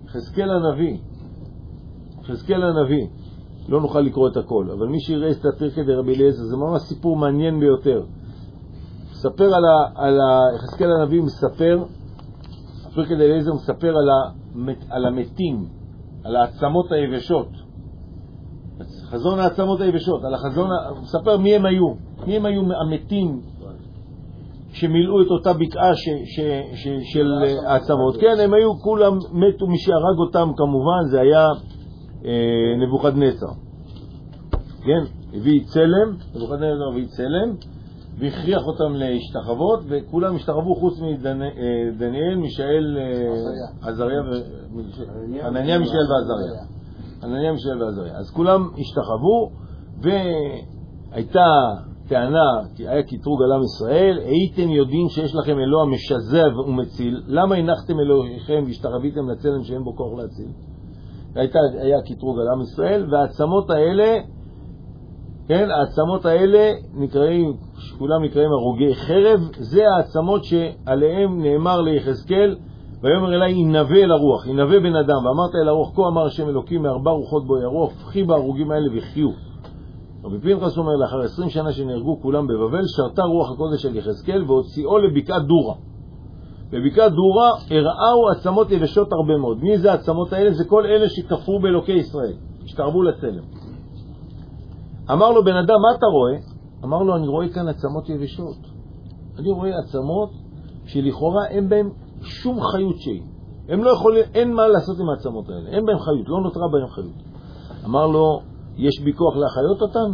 חזקאל הנביא, חזקאל הנביא, לא נוכל לקרוא את הכל, אבל מי שיראה את הפרקי דרבי אליעזר, זה ממש סיפור מעניין ביותר. מספר על, ה, על ה, חזקאל הנביא מספר, הפרקי דרבי אליעזר מספר על, המת, על המתים, על העצמות היבשות. חזון העצמות היבשות, על החזון, מספר מי הם היו, מי הם היו המתים שמילאו את אותה בקעה ש, ש, ש, של העצמות. כן, הם היו, כולם מתו, מי שהרג אותם כמובן זה היה אה, נבוכדנצר. כן, הביא צלם, נבוכדנצר הביא צלם, והכריח אותם להשתחוות, וכולם השתחוו חוץ מדניאל, מישאל, עזריה, ענניה, מישאל ועזריה. ענניה, מישאל ועזריה. אז כולם השתחוו, והייתה טענה, היה קטרוג על עם ישראל, הייתם יודעים שיש לכם אלוה משזב ומציל, למה הנחתם אלוהיכם והשתחוויתם לצלם שאין בו כוח להציל? הייתה, היה קטרוג על עם ישראל, והעצמות האלה, כן, העצמות האלה נקראים, כולם נקראים הרוגי חרב, זה העצמות שעליהם נאמר ליחזקאל, ויאמר אליי ינבא אל הרוח, ינבא בן אדם, ואמרת אל הרוח, כה אמר השם אלוקים מארבע רוחות בו ירוע, הפכי בהרוגים האלה וחיו. רבי פנחס אומר, לאחר עשרים שנה שנהרגו כולם בבבל, שרתה רוח הקודש של יחזקאל והוציאו לבקעת דורה. בבקעת דורה הראו עצמות יבשות הרבה מאוד. מי זה העצמות האלה? זה כל אלה שכפרו באלוקי ישראל, השתרבו לצלם. אמר לו בן אדם, מה אתה רואה? אמר לו, אני רואה כאן עצמות יבשות. אני רואה עצמות שלכאורה אין בהם שום חיות שהיא. הם לא יכולים, אין מה לעשות עם העצמות האלה. אין בהם חיות, לא נותרה בהם חיות. אמר לו, יש בי כוח להחיות אותם?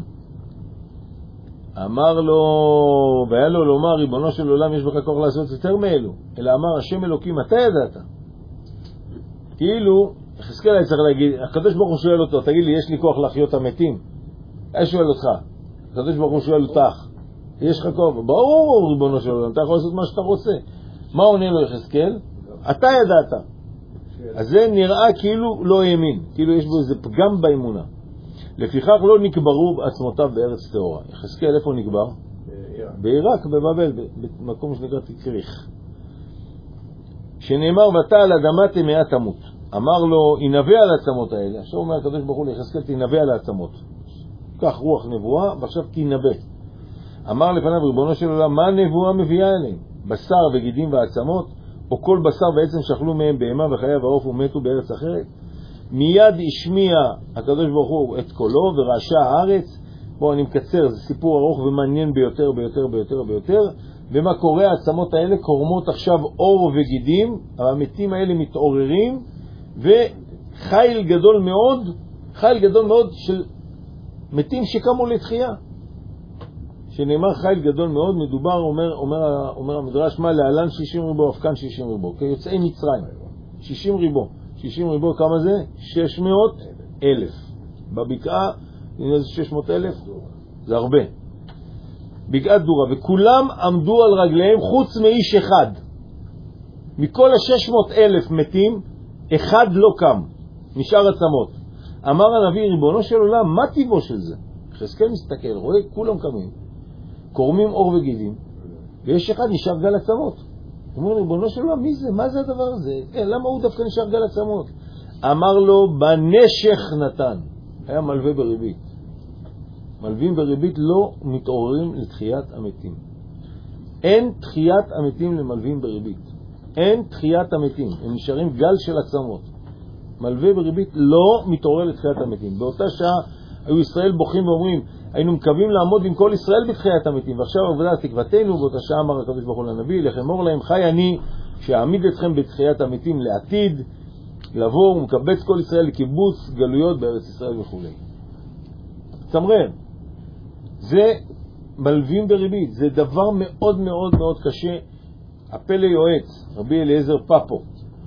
אמר לו, והיה לו לומר, ריבונו של עולם, יש בך כוח לעשות יותר מאלו. אלא אמר, השם אלוקים, אתה ידעת? כאילו, יחזקאל היה צריך להגיד, הקדוש ברוך הוא שואל אותו, תגיד לי, יש לי כוח להחיות המתים? היה שואל אותך, הקדוש ברוך הוא שואל אותך, יש לך כוח? ברור, ריבונו של עולם, אתה יכול לעשות מה שאתה רוצה. מה עונה לו יחזקאל? אתה ידעת. אז זה נראה כאילו לא האמין, כאילו יש בו איזה פגם באמונה. לפיכך לא נקברו עצמותיו בארץ טהורה. יחזקאל איפה נקבר? בעיראק, בבבל, במקום שנקרא תקריך. שנאמר, ואתה על אדמה תמאה תמות. אמר לו, ינבא על העצמות האלה. עכשיו אומר הקדוש ברוך הוא ליחזקאל, תנבא על העצמות. כך רוח נבואה, ועכשיו תנבא. אמר לפניו, ריבונו של עולם, מה נבואה מביאה אליהם? בשר וגידים ועצמות, או כל בשר בעצם שכלו מהם בהמה וחיה ועוף ומתו בארץ אחרת? מיד השמיע הקדוש ברוך הוא את קולו ורעשה הארץ. בואו אני מקצר, זה סיפור ארוך ומעניין ביותר ביותר ביותר ביותר. ומה קורה? העצמות האלה קורמות עכשיו אור וגידים, המתים האלה מתעוררים, וחיל גדול מאוד, חיל גדול מאוד של מתים שקמו לתחייה. שנאמר חיל גדול מאוד, מדובר, אומר, אומר, אומר המדרש, מה להלן שישים ריבו, אפקן שישים ריבו, כיוצאי מצרים, שישים ריבו. שישים ריבו, כמה זה? שש מאות אלף. בבקעה, הנה זה שש מאות אלף, זה הרבה. בקעת דורה, וכולם עמדו על רגליהם חוץ מאיש אחד. מכל ה-שש מאות אלף מתים, אחד לא קם, נשאר עצמות. אמר הנביא, ריבונו של עולם, מה טיבו של זה? יחזקאל מסתכל, רואה, כולם קמים, קורמים אור וגידים, ויש אחד נשאר גל עצמות. הוא אומר, ריבונו של עולם, מי זה? מה זה הדבר הזה? אין, למה הוא דווקא נשאר גל עצמות? אמר לו, בנשך נתן. היה מלווה בריבית. מלווים בריבית לא מתעוררים לתחיית המתים. אין תחיית המתים למלווים בריבית. אין תחיית המתים. הם נשארים גל של עצמות. מלווה בריבית לא מתעורר לתחיית המתים. באותה שעה היו ישראל בוכים ואומרים, היינו מקווים לעמוד עם כל ישראל בתחיית המתים, ועכשיו עבודה תקוותנו. באותה שעה אמר הקדוש ברוך הוא לנביא, לכמור להם, חי אני שאעמיד אתכם בתחיית המתים לעתיד לבוא ומקבץ כל ישראל לקיבוץ גלויות בארץ ישראל וכו'. צמרר, זה מלווים בריבית, זה דבר מאוד מאוד מאוד קשה. הפלא יועץ, רבי אליעזר פאפו,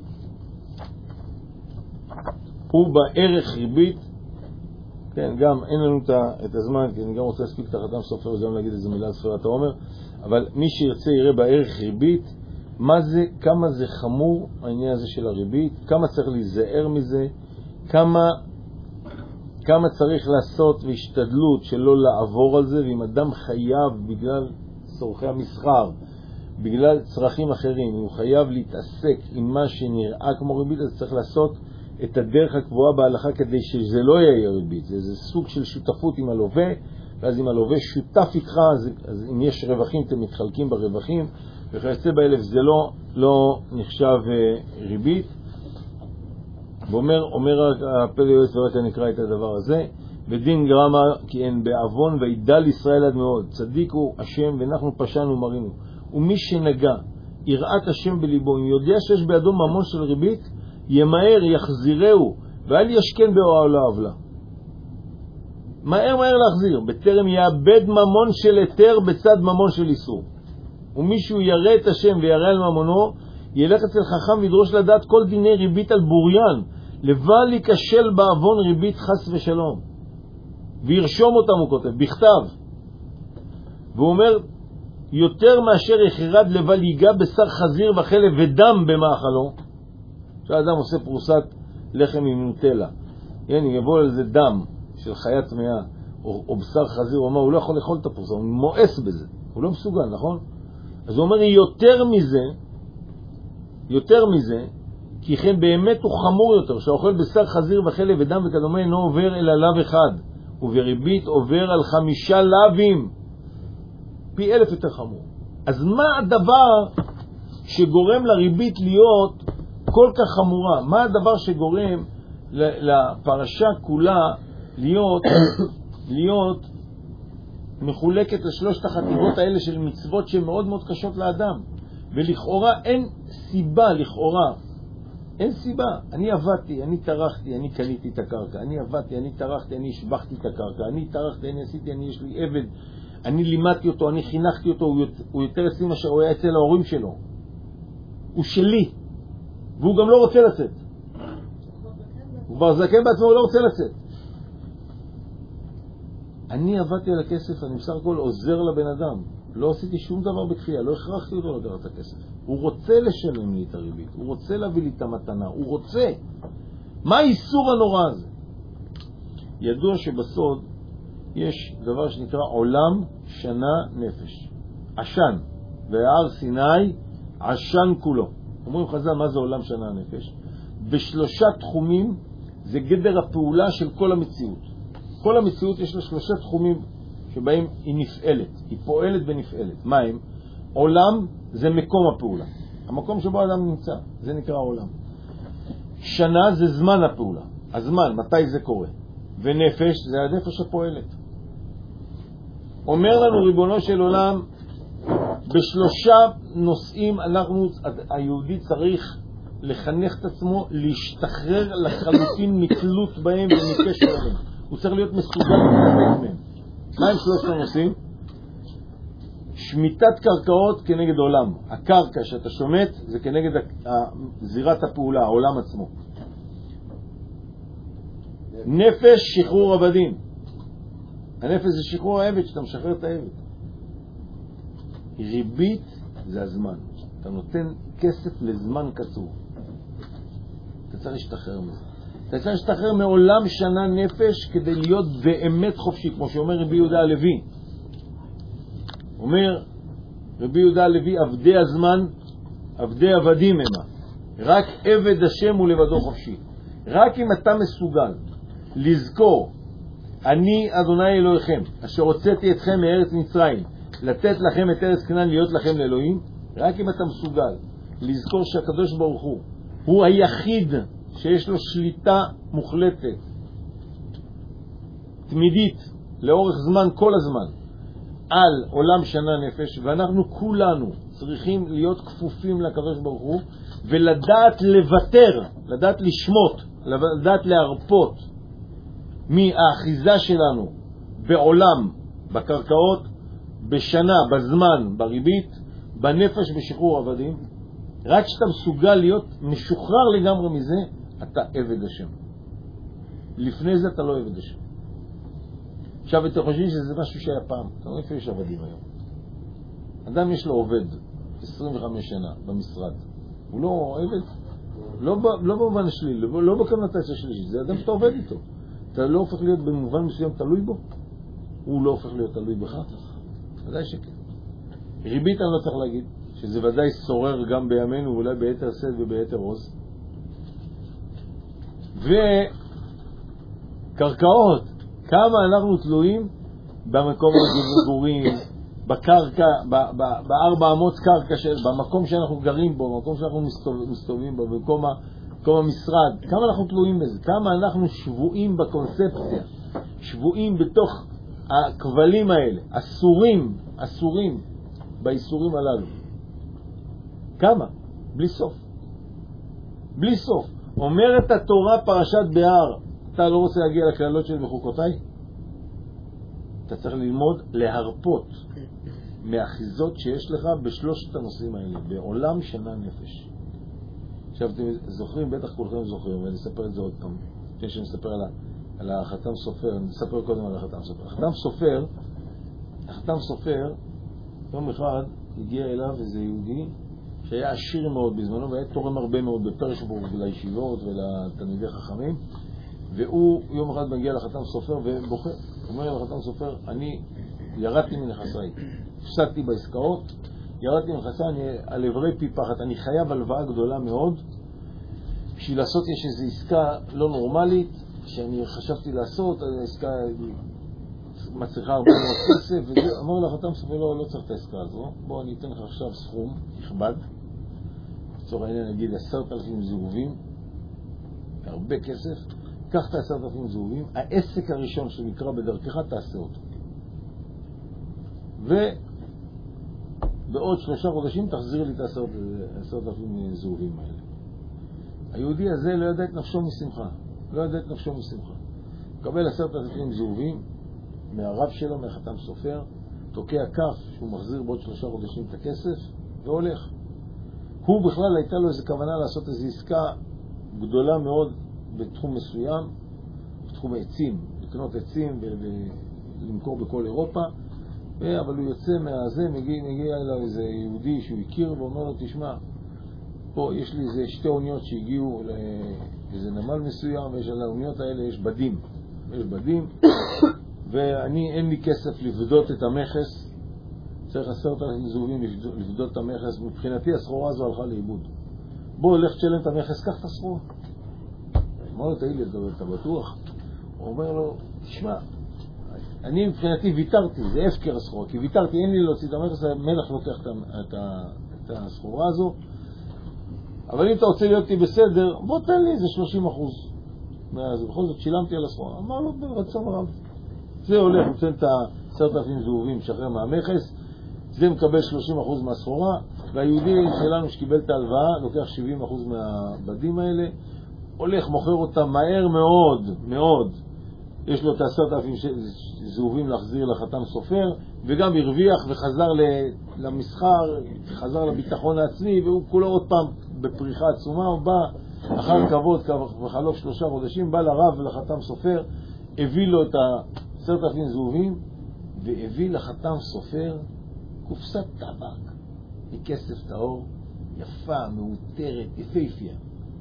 הוא בערך ריבית, כן, גם אין לנו את הזמן, כי אני גם רוצה להספיק את החתם סופר וגם להגיד איזה מילה על ספירת העומר, אבל מי שירצה יראה בערך ריבית, מה זה, כמה זה חמור העניין הזה של הריבית, כמה צריך להיזהר מזה, כמה, כמה צריך לעשות והשתדלות שלא לעבור על זה, ואם אדם חייב בגלל צורכי המסחר, בגלל צרכים אחרים, אם הוא חייב להתעסק עם מה שנראה כמו ריבית, אז צריך לעשות את הדרך הקבועה בהלכה כדי שזה לא יהיה ריבית. זה, זה סוג של שותפות עם הלווה, ואז אם הלווה שותף איתך, אז, אז אם יש רווחים אתם מתחלקים ברווחים, וכיוצא באלף זה לא, לא נחשב uh, ריבית. ואומר אומר הפלא יועץ ורק נקרא את הדבר הזה, ודין גרמה כי אין בעוון וידל ישראל עד מאוד, צדיק הוא השם ואנחנו פשענו מרינו. ומי שנגע יראת השם בליבו, אם יודע שיש בידו ממון של ריבית, ימהר יחזירהו ואל ישכן באוהל העוולה. מהר מהר להחזיר, בטרם יאבד ממון של היתר בצד ממון של איסור. ומישהו ירא את השם וירא על ממונו, ילך אצל חכם וידרוש לדעת כל דיני ריבית על בוריין, לבל ייכשל בעוון ריבית חס ושלום. וירשום אותם, הוא כותב, בכתב. והוא אומר, יותר מאשר יחרד לבל ייגע בשר חזיר וחלב ודם במאכלו. כשאדם עושה פרוסת לחם עם נוטלה, הנה יבוא על זה דם של חיה טמאה או, או בשר חזיר, הוא אומר, הוא לא יכול לאכול את הפרוסה, הוא מואס בזה, הוא לא מסוגל, נכון? אז הוא אומר, יותר מזה, יותר מזה, כי כן באמת הוא חמור יותר, שהאוכל בשר חזיר וחלב ודם וכדומה אינו עובר אל הלאו אחד, ובריבית עובר על חמישה לאווים, פי אלף יותר חמור. אז מה הדבר שגורם לריבית להיות כל כך חמורה? מה הדבר שגורם לפרשה כולה להיות, להיות מחולקת לשלושת החטיבות האלה של מצוות שמאוד מאוד קשות לאדם? ולכאורה אין סיבה, לכאורה אין סיבה. אני עבדתי, אני תרחתי, אני קניתי את הקרקע, אני עבדתי, אני תרחתי, אני השבחתי את הקרקע, אני תרחתי, אני עשיתי, אני יש לי עבד, אני לימדתי אותו, אני חינכתי אותו, הוא יותר אצלי מה שהוא היה אצל ההורים שלו, הוא שלי, והוא גם לא רוצה לצאת, הוא כבר זקן בעצמו, הוא לא רוצה לצאת. אני עבדתי על הכסף, אני בסך הכל עוזר לבן אדם, לא עשיתי שום דבר בכפייה, לא הכרחתי אותו לקחת את הכסף. הוא רוצה לשלם לי את הריבית, הוא רוצה להביא לי את המתנה, הוא רוצה. מה האיסור הנורא הזה? ידוע שבסוד יש דבר שנקרא עולם שנה נפש. עשן, והר סיני עשן כולו. אומרים חז"ל, מה זה עולם שנה נפש? בשלושה תחומים זה גדר הפעולה של כל המציאות. כל המציאות יש לה שלושה תחומים שבהם היא נפעלת, היא פועלת ונפעלת. מה הם? עולם זה מקום הפעולה, המקום שבו האדם נמצא, זה נקרא עולם. שנה זה זמן הפעולה, הזמן, מתי זה קורה. ונפש זה הנפש הפועלת. אומר לנו ריבונו של עולם, בשלושה נושאים אנחנו, היהודי צריך לחנך את עצמו, להשתחרר לחלוטין מתלות בהם ומקשר בהם. הוא צריך להיות מסוגל להתחזק מהם. מה הם שלושת הנושאים? שמיטת קרקעות כנגד עולם. הקרקע שאתה שומט זה כנגד זירת הפעולה, העולם עצמו. נפש, שחרור עבדים. הנפש זה שחרור העבד, שאתה משחרר את העבד. ריבית זה הזמן. אתה נותן כסף לזמן קצור. אתה צריך להשתחרר מזה. אתה צריך להשתחרר מעולם שנה נפש כדי להיות באמת חופשי, כמו שאומר רבי יהודה הלוי. אומר רבי יהודה הלוי, עבדי הזמן, עבדי עבדים המה. רק עבד השם הוא לבדו חופשי. רק אם אתה מסוגל לזכור, אני אדוני אלוהיכם, אשר הוצאתי אתכם מארץ מצרים, לתת לכם את ארץ כנען להיות לכם לאלוהים, רק אם אתה מסוגל לזכור שהקדוש ברוך הוא, הוא היחיד שיש לו שליטה מוחלטת, תמידית, לאורך זמן, כל הזמן, על עולם שנה נפש, ואנחנו כולנו צריכים להיות כפופים לקדוש ברוך הוא, ולדעת לוותר, לדעת לשמות, לדעת להרפות מהאחיזה שלנו בעולם, בקרקעות, בשנה, בזמן, בריבית, בנפש, בשחרור עבדים. רק כשאתה מסוגל להיות משוחרר לגמרי מזה, אתה עבד השם. לפני זה אתה לא עבד השם. עכשיו אתם חושבים שזה משהו שהיה פעם. אתה לא איפה יש עבדים היום. אדם יש לו עובד עשרים וחמש שנה במשרד. הוא לא עבד, לא, לא במובן השלילי, לא, לא בקונוטציה שלישית. זה אדם שאתה עובד איתו. אתה לא הופך להיות במובן מסוים תלוי בו. הוא לא הופך להיות תלוי בך. ודאי שכן. ריבית אני לא צריך להגיד, שזה ודאי שורר גם בימינו, ואולי ביתר סד וביתר עוז. וקרקעות, כמה אנחנו תלויים במקום המגורים, בקרקע, בארבע אמות קרקע, של, במקום שאנחנו גרים בו, במקום שאנחנו מסתובבים, מסתובבים בו, במקום המשרד, כמה אנחנו תלויים בזה, כמה אנחנו שבועים בקונספציה, שבועים בתוך הכבלים האלה, אסורים, אסורים באיסורים הללו. כמה? בלי סוף. בלי סוף. אומרת התורה פרשת בהר, אתה לא רוצה להגיע לכללות של בחוקותיי? אתה צריך ללמוד להרפות מאחיזות שיש לך בשלושת הנושאים האלה, בעולם שנה נפש. עכשיו אתם זוכרים, בטח כולכם זוכרים, ואני אספר את זה עוד פעם, לפני שאני אספר על, על החתם סופר, אני אספר קודם על החתם סופר. החתם סופר, החתם סופר, יום אחד הגיע אליו איזה יהודי, שהיה עשיר מאוד בזמנו, והיה תורם הרבה מאוד בפרשבורג לישיבות ולתלמידי חכמים, והוא יום אחד מגיע לחתם סופר ובוחר, אומר לחתם סופר, אני ירדתי מנכסיי, הפסדתי בעסקאות, ירדתי מנכסיי, אני על עברי פי פחת, אני חייב הלוואה גדולה מאוד, בשביל לעשות יש איזו עסקה לא נורמלית, שאני חשבתי לעשות, העסקה מצליחה הרבה מאוד כסף, ואמר לחתם סופר, לא, לא צריך את העסקה הזו, בוא אני אתן לך עכשיו סכום נכבד, בצורה העניין נגיד עשרת אלפים זהובים, הרבה כסף, קח את עשרת אלפים זהובים, העסק הראשון שנקרא בדרכך תעשה אותו. ובעוד שלושה חודשים תחזיר לי את העשרת אלפים זהובים האלה. היהודי הזה לא ידע את נפשו משמחה, לא ידע את נפשו משמחה. מקבל עשרת אלפים זהובים מהרב שלו, מהחתם סופר, תוקע כף שהוא מחזיר בעוד שלושה חודשים את הכסף והולך. הוא בכלל הייתה לו איזו כוונה לעשות איזו עסקה גדולה מאוד בתחום מסוים, בתחום עצים, לקנות עצים ולמכור בכל אירופה, אבל הוא יוצא מהזה, מגיע, מגיע אליו איזה יהודי שהוא הכיר ואומר לו, תשמע, פה יש לי איזה שתי אוניות שהגיעו לאיזה נמל מסוים, ויש על האוניות האלה יש בדים, יש בדים, ואני אין לי כסף לבדות את המכס, צריך עשרת אלפים זהובים לבדות את המכס, מבחינתי הסחורה הזו הלכה לאיבוד. בוא הולך תשלם את המכס, קח את הסחורה. אמר לו, תגיד לי, אתה בטוח? הוא אומר לו, תשמע, אני מבחינתי ויתרתי, זה הפקר הסחורה, כי ויתרתי, אין לי להוציא את המכס, המלך לוקח את הסחורה הזו, אבל אם אתה רוצה להיות לי בסדר, בוא תן לי איזה שלושים אחוז. בכל זאת שילמתי על הסחורה. אמר לו, ברצון רב. זה הולך, נותן את עשרת אלפים זהובים שחרר מהמכס, זה מקבל שלושים אחוז מהסחורה, והיהודי שלנו שקיבל את ההלוואה, לוקח שבעים אחוז מהבדים האלה, הולך, מוכר אותם מהר מאוד, מאוד. יש לו את עשרת אלפים זהובים להחזיר לחתם סופר, וגם הרוויח וחזר למסחר, חזר לביטחון העצמי, והוא כולו עוד פעם בפריחה עצומה, הוא בא אחר כבוד, וחלוף שלושה חודשים, בא לרב ולחתם סופר, הביא לו את עשרת אלפים זהובים, והביא לחתם סופר קופסת טבק, מכסף טהור, יפה, מאותרת, יפהפייה.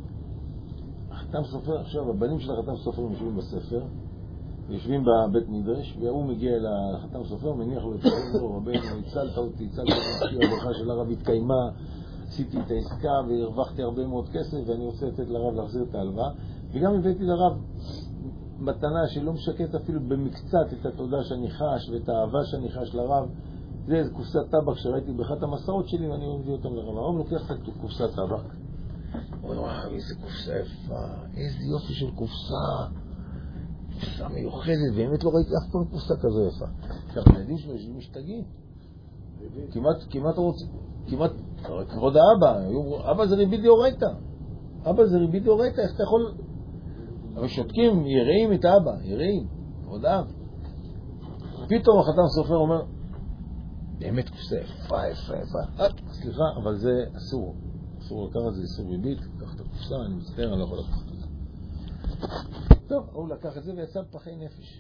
החתם סופר, עכשיו, הבנים של החתם סופר יושבים בספר, יושבים בבית מדרש, והוא מגיע אל החתם סופר, מניח לו את הספר, רבנו, הצלת אותי, הצלת אותי, הברכה של הרב התקיימה, עשיתי את העסקה והרווחתי הרבה מאוד כסף, ואני רוצה לתת לרב להחזיר את ההלוואה, וגם הבאתי לרב מתנה שלא משקט אפילו במקצת את התודה שאני חש ואת האהבה שאני חש לרב. זה איזה קופסת טבק שראיתי באחת המסעות שלי, ואני מביא אותם לרב. הרב לוקח את קופסת טבק, אומר, וואו, איזה קופסה יפה, איזה יופי של קופסה, קופסה מיוחדת, באמת לא ראיתי אף פעם קופסה כזו יפה. עכשיו, הילדים שלו יושבים משתגעים, כמעט, כמעט רוצה, כמעט, כבוד האבא, אבא זה ריבית דאורייתא, אבא זה ריבית דאורייתא, איך אתה יכול... אבל שותקים, יראים את האבא, יראים, כבוד אב. פתאום החתם סופר אומר, באמת קופסה יפה, יפה, יפה. אה, סליחה, אבל זה אסור. אסור לקחת, זה איסור ריבית, קח את הקופסה, אני מצטער, אני לא יכול לקחת את זה. טוב, הוא לקח את זה ויצא פחי נפש.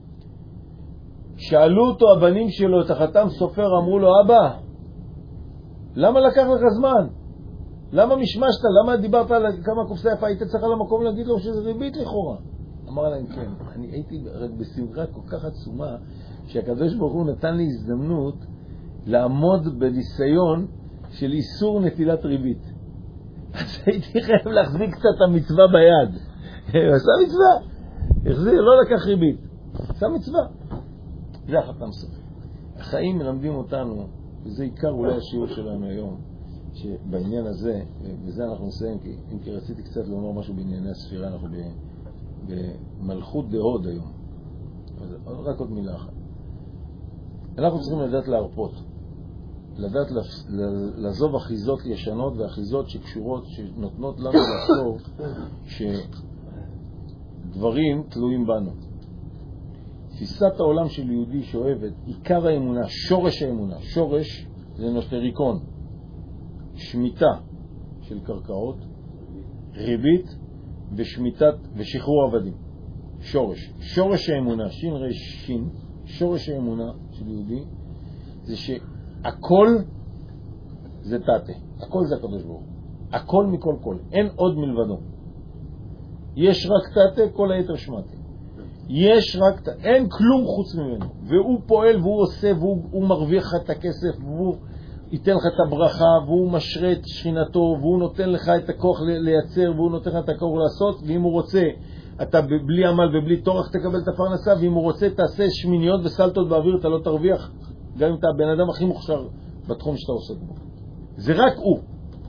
שאלו אותו הבנים שלו, את החתם סופר, אמרו לו, אבא, למה לקח לך זמן? למה משמשת? למה דיברת על כמה קופסה יפה? היית צריך על המקום להגיד לו שזה ריבית לכאורה. אמר להם, כן, אני הייתי רק בשמחה כל כך עצומה, שהקדוש ברוך הוא נתן לי הזדמנות לעמוד בניסיון של איסור נטילת ריבית. אז הייתי חייב להחזיק קצת המצווה ביד. עשה מצווה. החזיר, לא לקח ריבית. עשה מצווה. זה החתם סופי. החיים מלמדים אותנו, וזה עיקר אולי השיעור שלנו היום, שבעניין הזה, וזה אנחנו נסיים, כי אם כי רציתי קצת לומר משהו בענייני הספירה, אנחנו במלכות דהוד היום. רק עוד מילה אחת. אנחנו צריכים לדעת להרפות. לדעת לעזוב אחיזות ישנות ואחיזות שקשורות, שנותנות לנו לחשוב שדברים תלויים בנו. תפיסת העולם של יהודי שאוהבת, עיקר האמונה, שורש האמונה, שורש זה נושטריקון, שמיטה של קרקעות, ריבית ושמיטת ושחרור עבדים. שורש. שורש האמונה, שין רש שין, שורש האמונה של יהודי זה שהכל זה תתה, הכל זה הקדוש ברוך הוא, הכל מכל כל, אין עוד מלבדו. יש רק תתה, כל היתר שמעתי. יש רק תתה, אין כלום חוץ ממנו, והוא פועל והוא עושה והוא מרוויח את הכסף והוא ייתן לך את הברכה והוא משרה את שכינתו והוא נותן לך את הכוח לייצר והוא נותן לך את הכוח לעשות, ואם הוא רוצה אתה בלי עמל ובלי תורך תקבל את הפרנסה, ואם הוא רוצה תעשה שמיניות וסלטות באוויר, אתה לא תרוויח, גם אם אתה הבן אדם הכי מוכשר בתחום שאתה עושה בו. זה רק הוא.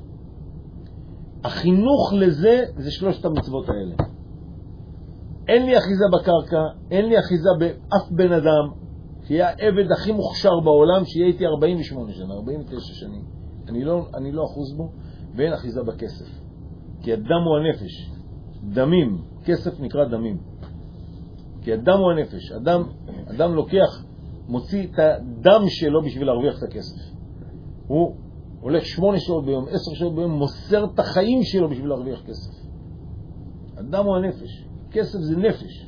החינוך לזה זה שלושת המצוות האלה. אין לי אחיזה בקרקע, אין לי אחיזה באף בן אדם, שיהיה העבד הכי מוכשר בעולם, שיהיה איתי ארבעים ושמונה שנה, ארבעים ותשע שנים. אני לא, אני לא אחוז בו, ואין אחיזה בכסף. כי הדם הוא הנפש. דמים, כסף נקרא דמים. כי הדם הוא הנפש. אדם, אדם לוקח, מוציא את הדם שלו בשביל להרוויח את הכסף. הוא הולך שמונה שעות ביום, עשר שעות ביום, מוסר את החיים שלו בשביל להרוויח כסף. הדם הוא הנפש. כסף זה נפש.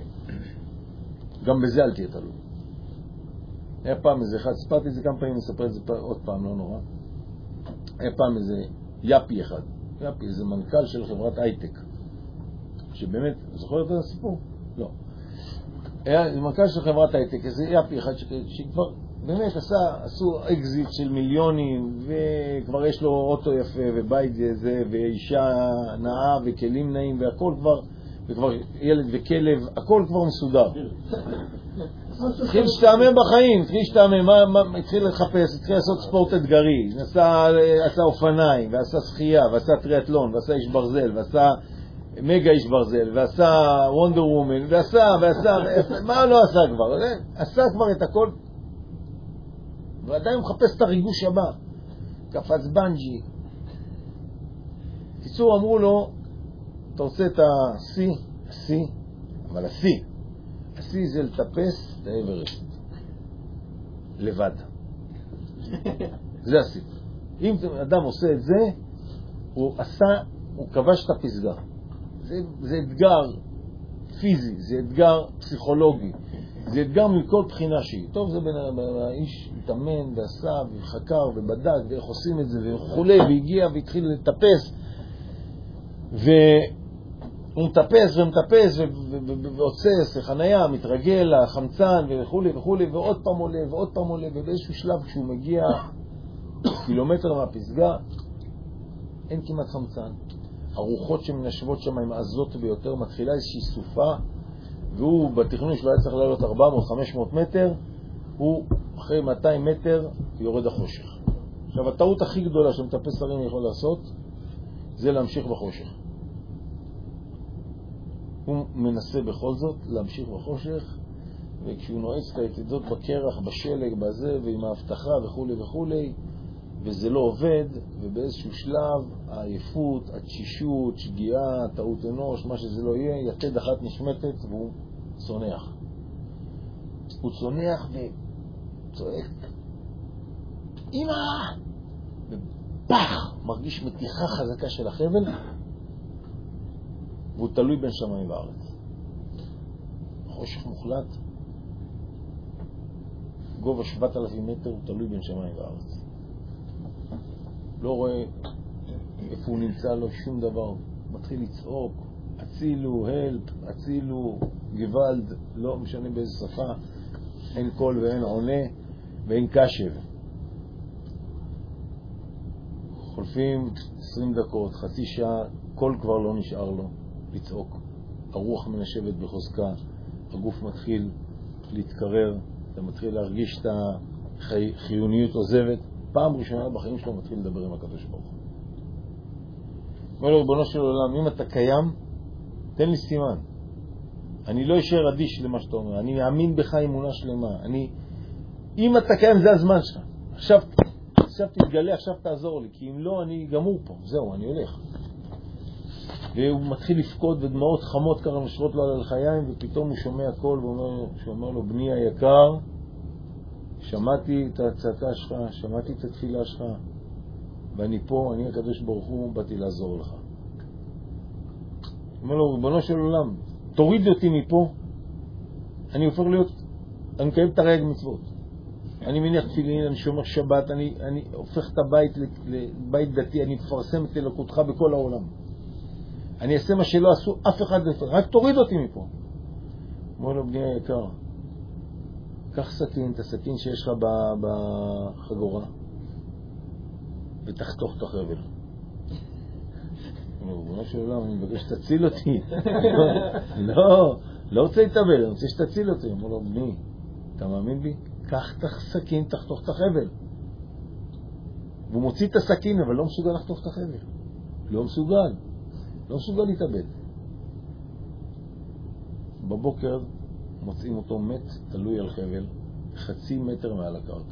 גם בזה אל תהיה תלוי. היה פעם איזה אחד, ספרתי את זה כמה פעמים, נספר את זה עוד פעם, לא נורא. היה פעם איזה יפי אחד. יפי, איזה מנכ"ל של חברת הייטק. שבאמת, זוכר את הסיפור? לא. היה מנכ"ל של חברת הייטק, איזה יפי אחד שכבר באמת עשה, עשו אקזיט של מיליונים, וכבר יש לו אוטו יפה, ובית זה, ואישה נאה, וכלים נאים, והכל כבר, וכבר ילד וכלב, הכל כבר מסודר. התחיל להשתעמם בחיים, התחיל להשתעמם, התחיל לחפש, התחיל לעשות ספורט אתגרי, עשה, עשה אופניים, ועשה שחייה, ועשה טריאטלון, ועשה איש ברזל, ועשה מגה איש ברזל, ועשה וונדר וומן, ועשה, ועשה, מה לא עשה כבר? עשה כבר את הכל, ועדיין הוא מחפש את הריגוש הבא. קפץ בנג'י. קיצור, אמרו לו, אתה רוצה את ה-C, ה-C, אבל ה-C, ה-C זה לטפס את האברסט. לבד. זה ה-C. אם אדם עושה את זה, הוא עשה, הוא כבש את הפסגה. זה, זה אתגר פיזי, זה אתגר פסיכולוגי, זה אתגר מכל בחינה שהיא. טוב, זה בין האיש התאמן ועשה וחקר ובדק ואיך עושים את זה וכולי, והגיע והתחיל לטפס, והוא מטפס ומטפס ועוצס לחניה, מתרגל לחמצן וכולי וכולי, ועוד פעם עולה ועוד פעם עולה, ובאיזשהו שלב כשהוא מגיע קילומטר מהפסגה אין כמעט חמצן. הרוחות שמנשבות שם עם עזות ביותר, מתחילה איזושהי סופה, והוא בתכנון שלו היה צריך לעלות ארבע מאות חמש מאות מטר, הוא אחרי מאתיים מטר יורד החושך. עכשיו, הטעות הכי גדולה שמטפס הרים יכול לעשות זה להמשיך בחושך. הוא מנסה בכל זאת להמשיך בחושך, וכשהוא נועץ את היתדות בקרח, בשלג, בזה, ועם ההבטחה וכולי וכולי, וזה לא עובד, ובאיזשהו שלב העייפות, התשישות, שגיאה, טעות אנוש, מה שזה לא יהיה, יתד אחת נשמטת והוא צונח. הוא צונח וצועק, אמא! ובח! מרגיש מתיחה חזקה של החבל, והוא תלוי בין שמיים וארץ. חושך מוחלט, גובה שבעת אלפים מטר, הוא תלוי בין שמיים וארץ. לא רואה איפה הוא נמצא לו שום דבר, מתחיל לצעוק, הצילו, הלפ, הצילו, גוואלד, לא משנה באיזה שפה, אין קול ואין עונה ואין קשב. חולפים עשרים דקות, חצי שעה, קול כבר לא נשאר לו לצעוק. הרוח מנשבת בחוזקה, הגוף מתחיל להתקרר, אתה מתחיל להרגיש את החיוניות עוזבת, פעם ראשונה בחיים שלו מתחיל לדבר עם הקדוש ברוך הוא. אומר לו, ריבונו של עולם, אם אתה קיים, תן לי סימן. אני לא אשאר אדיש למה שאתה אומר, אני מאמין בך אמונה שלמה. אני, אם אתה קיים, זה הזמן שלך. עכשיו, עכשיו תתגלה, עכשיו תעזור לי, כי אם לא, אני גמור פה. זהו, אני הולך. והוא מתחיל לפקוד ודמעות חמות ככה נושרות לו על החיים, ופתאום הוא שומע קול ואומר, שאומר לו, בני היקר, שמעתי את הצעקה שלך, שמעתי את התפילה שלך, ואני פה, אני הקדוש ברוך הוא, באתי לעזור לך. אומר לו, ריבונו של עולם, תוריד אותי מפה, אני הופך להיות, אני מקיים את הרייג מצוות. אני מניח תפילין, אני שומר שבת, אני, אני הופך את הבית לבית דתי, אני מפרסם את אלוקותך בכל העולם. אני אעשה מה שלא עשו אף אחד, רק תוריד אותי מפה. אומר לו, בני היקר, קח סכין, את הסכין שיש לך בחגורה, ותחתוך את החבל. הוא אומר, בונה של עולם, אני מבקש שתציל אותי. לא, לא רוצה להתאבל, אני רוצה שתציל אותי. הוא אומר לו, בני, אתה מאמין בי? קח את הסכין, תחתוך את החבל. והוא מוציא את הסכין, אבל לא מסוגל לחתוך את החבל. לא מסוגל. לא מסוגל להתאבל. בבוקר מוצאים אותו מת, תלוי על חבל, חצי מטר מעל הקרקע.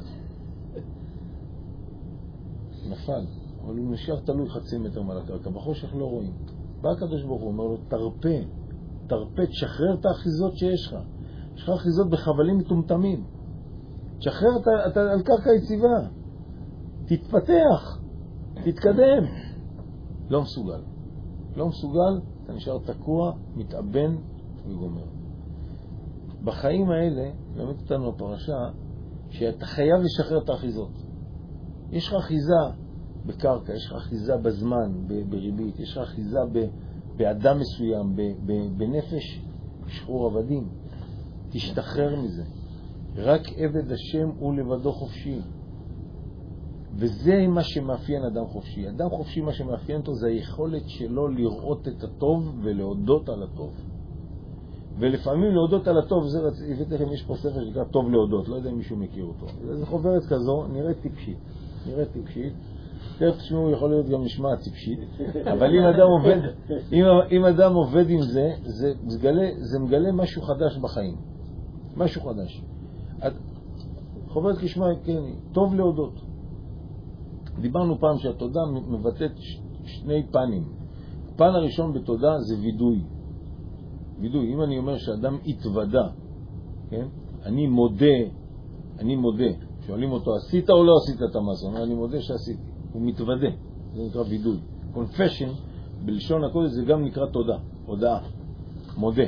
נפל, אבל הוא נשאר תלוי חצי מטר מעל הקרקע. בחושך לא רואים. בא הקדוש ברוך הוא, אומר לו, תרפה, תרפה, תשחרר את האחיזות שיש לך. יש לך אחיזות בחבלים מטומטמים. תשחרר אתה, אתה על קרקע יציבה. תתפתח, תתקדם. לא מסוגל. לא מסוגל, אתה נשאר תקוע, מתאבן וגומר. בחיים האלה, למד אותנו הפרשה, שאתה חייב לשחרר את האחיזות. יש לך אחיזה בקרקע, יש לך אחיזה בזמן, בריבית, יש לך אחיזה באדם מסוים, בנפש, שחרור עבדים. תשתחרר מזה. רק עבד השם הוא לבדו חופשי. וזה מה שמאפיין אדם חופשי. אדם חופשי, מה שמאפיין אותו זה היכולת שלו לראות את הטוב ולהודות על הטוב. ולפעמים להודות על הטוב, זה הבאתי לכם, יש פה ספר שנקרא טוב להודות, לא יודע אם מישהו מכיר אותו. זו חוברת כזו, נראית טיפשית. נראית טיפשית. תכף תשמעו, יכול להיות גם נשמע טיפשית. אבל אם אדם עובד, אם, אם אדם עובד עם זה, זה, זה, מגלה, זה מגלה משהו חדש בחיים. משהו חדש. חוברת כשמה, כן, טוב להודות. דיברנו פעם שהתודה מבטאת שני פנים. הפן הראשון בתודה זה וידוי. וידוי, אם אני אומר שאדם התוודה, כן? אני מודה, אני מודה. שואלים אותו, עשית או לא עשית את המעשה? הוא אומר, אני מודה שעשיתי. הוא מתוודה. זה נקרא וידוי. Confession, בלשון הקודש, זה גם נקרא תודה. הודאה. מודה.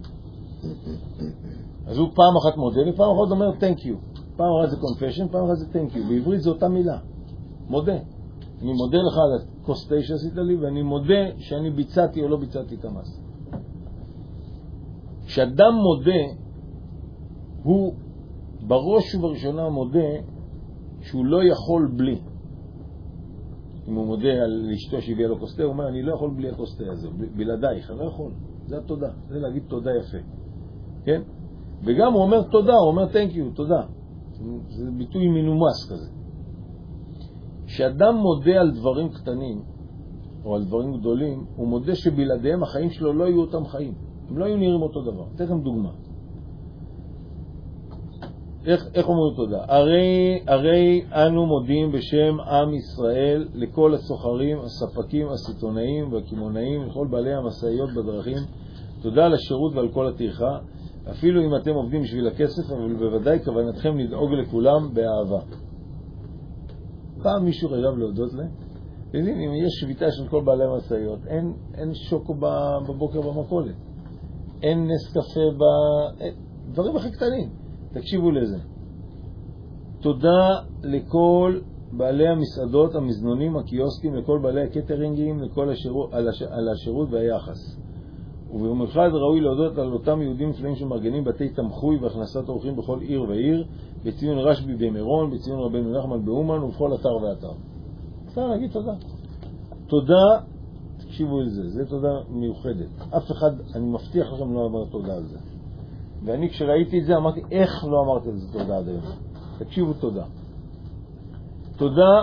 אז הוא פעם אחת מודה, ופעם אחת אומר thank you. פעם אחת זה confession, פעם אחת זה thank you. בעברית זה אותה מילה. מודה. אני מודה לך על הכוס תה שעשית לי, ואני מודה שאני ביצעתי או לא ביצעתי את המעשה. כשאדם מודה, הוא בראש ובראשונה מודה שהוא לא יכול בלי. אם הוא מודה על אשתו שהביאה לו כוס תה, הוא אומר, אני לא יכול בלי הכוס תה הזה, בלעדייך, אני לא יכול. זה התודה, זה להגיד תודה יפה. כן? וגם הוא אומר תודה, הוא אומר thank you, תודה. זה ביטוי מנומס כזה. כשאדם מודה על דברים קטנים, או על דברים גדולים, הוא מודה שבלעדיהם החיים שלו לא יהיו אותם חיים. הם לא יהיו נראים אותו דבר. תכף דוגמה. איך, איך אומרים תודה? הרי, הרי אנו מודים בשם עם ישראל לכל הסוחרים, הספקים, הסיטונאים והקימונאים, לכל בעלי המשאיות בדרכים. תודה על השירות ועל כל הטרחה, אפילו אם אתם עובדים בשביל הכסף, אבל בוודאי כוונתכם לדאוג לכולם באהבה. פעם מישהו חייב להודות להם. יודעים, אם יש שביתה של כל בעלי המשאיות, אין, אין שוקו בבוקר במכולת. אין נס קפה ב... דברים הכי קטנים. תקשיבו לזה. תודה לכל בעלי המסעדות, המזנונים, הקיוסקים, לכל בעלי הקטרינגים, לכל השירות, על, הש... על השירות והיחס. ובמיוחד ראוי להודות על אותם יהודים נפלאים שמארגנים בתי תמחוי והכנסת אורחים בכל עיר ועיר, בציון רשב"י במירון, בציון רבנו נחמן באומן ובכל אתר ואתר. אפשר להגיד תודה. תודה תקשיבו לזה, זה תודה מיוחדת. אף אחד, אני מבטיח לכם, לא אמר תודה על זה. ואני כשראיתי את זה אמרתי, איך לא אמרתי על זה תודה עד היום? תקשיבו תודה. תודה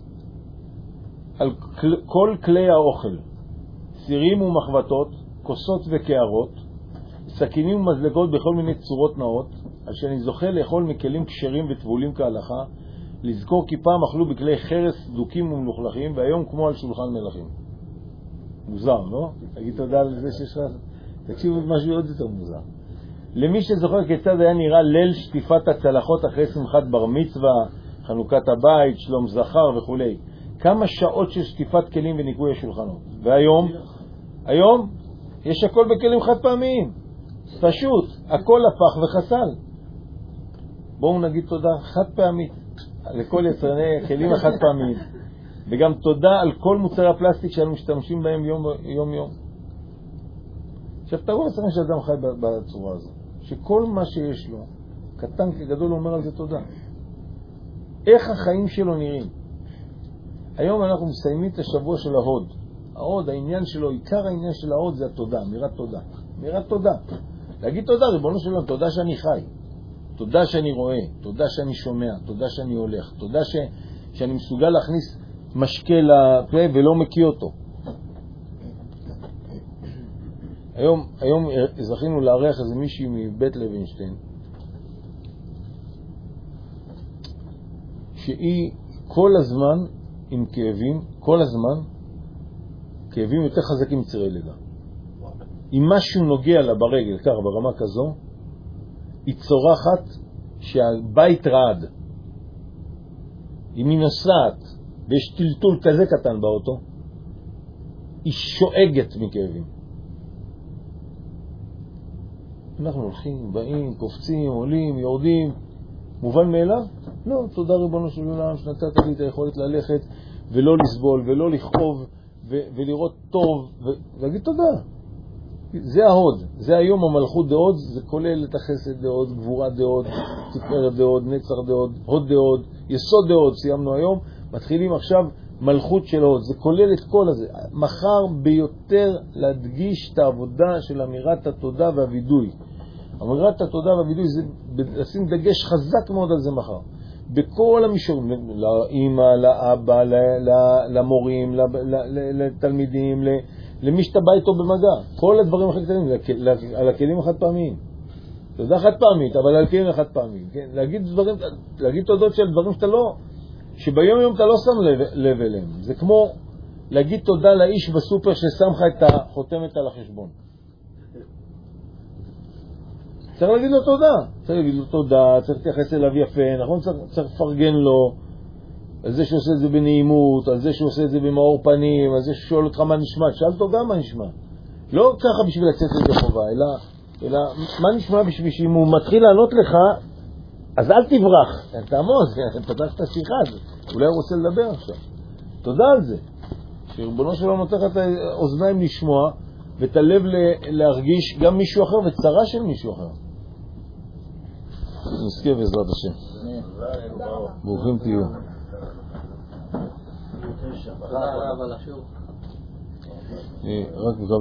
על כל, כל כלי האוכל, סירים ומחבטות, כוסות וקערות, סכינים ומזלגות בכל מיני צורות נאות, על שאני זוכה לאכול מכלים כשרים וטבולים כהלכה, לזכור כי פעם אכלו בכלי חרס דוקים ומלוכלכים, והיום כמו על שולחן מלכים. מוזר, לא? תגיד תודה על זה שיש לך... תקשיבו משהו עוד יותר מוזר. למי שזוכר כיצד היה נראה ליל שטיפת הצלחות אחרי שמחת בר מצווה, חנוכת הבית, שלום זכר וכו'. כמה שעות של שטיפת כלים וניקוי השולחנות. והיום, היום יש הכל בכלים חד פעמיים. פשוט, הכל הפך וחסל. בואו נגיד תודה חד פעמית לכל יצרני כלים החד פעמיים. וגם תודה על כל מוצרי הפלסטיק שאנו משתמשים בהם יום יום. יום. עכשיו תראו לעצמם שאדם חי בצורה הזו. שכל מה שיש לו, קטן כגדול, אומר על זה תודה. איך החיים שלו נראים? היום אנחנו מסיימים את השבוע של ההוד. ההוד, העניין שלו, עיקר העניין של ההוד זה התודה, אמירת תודה. אמירת תודה. להגיד תודה, ריבונו שלנו, תודה שאני חי. תודה שאני רואה, תודה שאני שומע, תודה שאני הולך, תודה ש... שאני מסוגל להכניס משקה לפה ולא מקיא אותו. היום, היום זכינו לארח איזה מישהי מבית לוינשטיין, שהיא כל הזמן עם כאבים, כל הזמן, כאבים יותר חזקים מצירי לידה. אם משהו נוגע לה ברגל, כך ברמה כזו, היא צורחת שהבית רעד. אם היא נוסעת ויש טלטול כזה קטן באוטו, היא שואגת מכאבים. אנחנו הולכים, באים, קופצים, עולים, יורדים. מובן מאליו? לא, תודה ריבונו של עולם שנתת לי את היכולת ללכת ולא לסבול ולא לכאוב ו- ולראות טוב ולהגיד תודה. זה ההוד, זה היום המלכות דעות, זה כולל את החסד דעות, גבורה דעות, תפארת דעות, נצח דעות, הוד דעות, יסוד דעות, סיימנו היום, מתחילים עכשיו מלכות של הוד, זה כולל את כל הזה. מחר ביותר להדגיש את העבודה של אמירת התודה והוידוי. אמירת התודה והוידוי זה לשים דגש חזק מאוד על זה מחר. בכל המישורים, לאמא, לאבא, למורים, לתלמידים, למי שאתה בא איתו במגע. כל הדברים הכי קטנים, על הכלים החד פעמיים. תודה חד פעמית, אבל על כלים החד פעמיים. כן? להגיד דברים, להגיד תודות של דברים שאתה לא, שביום יום אתה לא שם לב, לב אליהם. זה כמו להגיד תודה לאיש בסופר ששם לך את החותמת על החשבון. צריך להגיד לו תודה. צריך להגיד לו תודה, צריך להתייחס אליו יפה, נכון? צריך, צריך לפרגן לו על זה שעושה את זה בנעימות, על זה שעושה את זה במאור פנים, על זה ששואל אותך מה נשמע. שאל אותו גם מה נשמע. לא ככה בשביל לצאת את זה חובה, אלא, אלא מה נשמע בשביל שאם הוא מתחיל לענות לך, אז אל תברח. תעמוד, תפתח את השיחה. אולי הוא רוצה לדבר עכשיו. תודה על זה. שריבונו שלו נותן לך את האוזניים לשמוע, ואת הלב להרגיש גם מישהו אחר וצרה של מישהו אחר. נזכה בעזרת השם. ברוכים תהיו. רק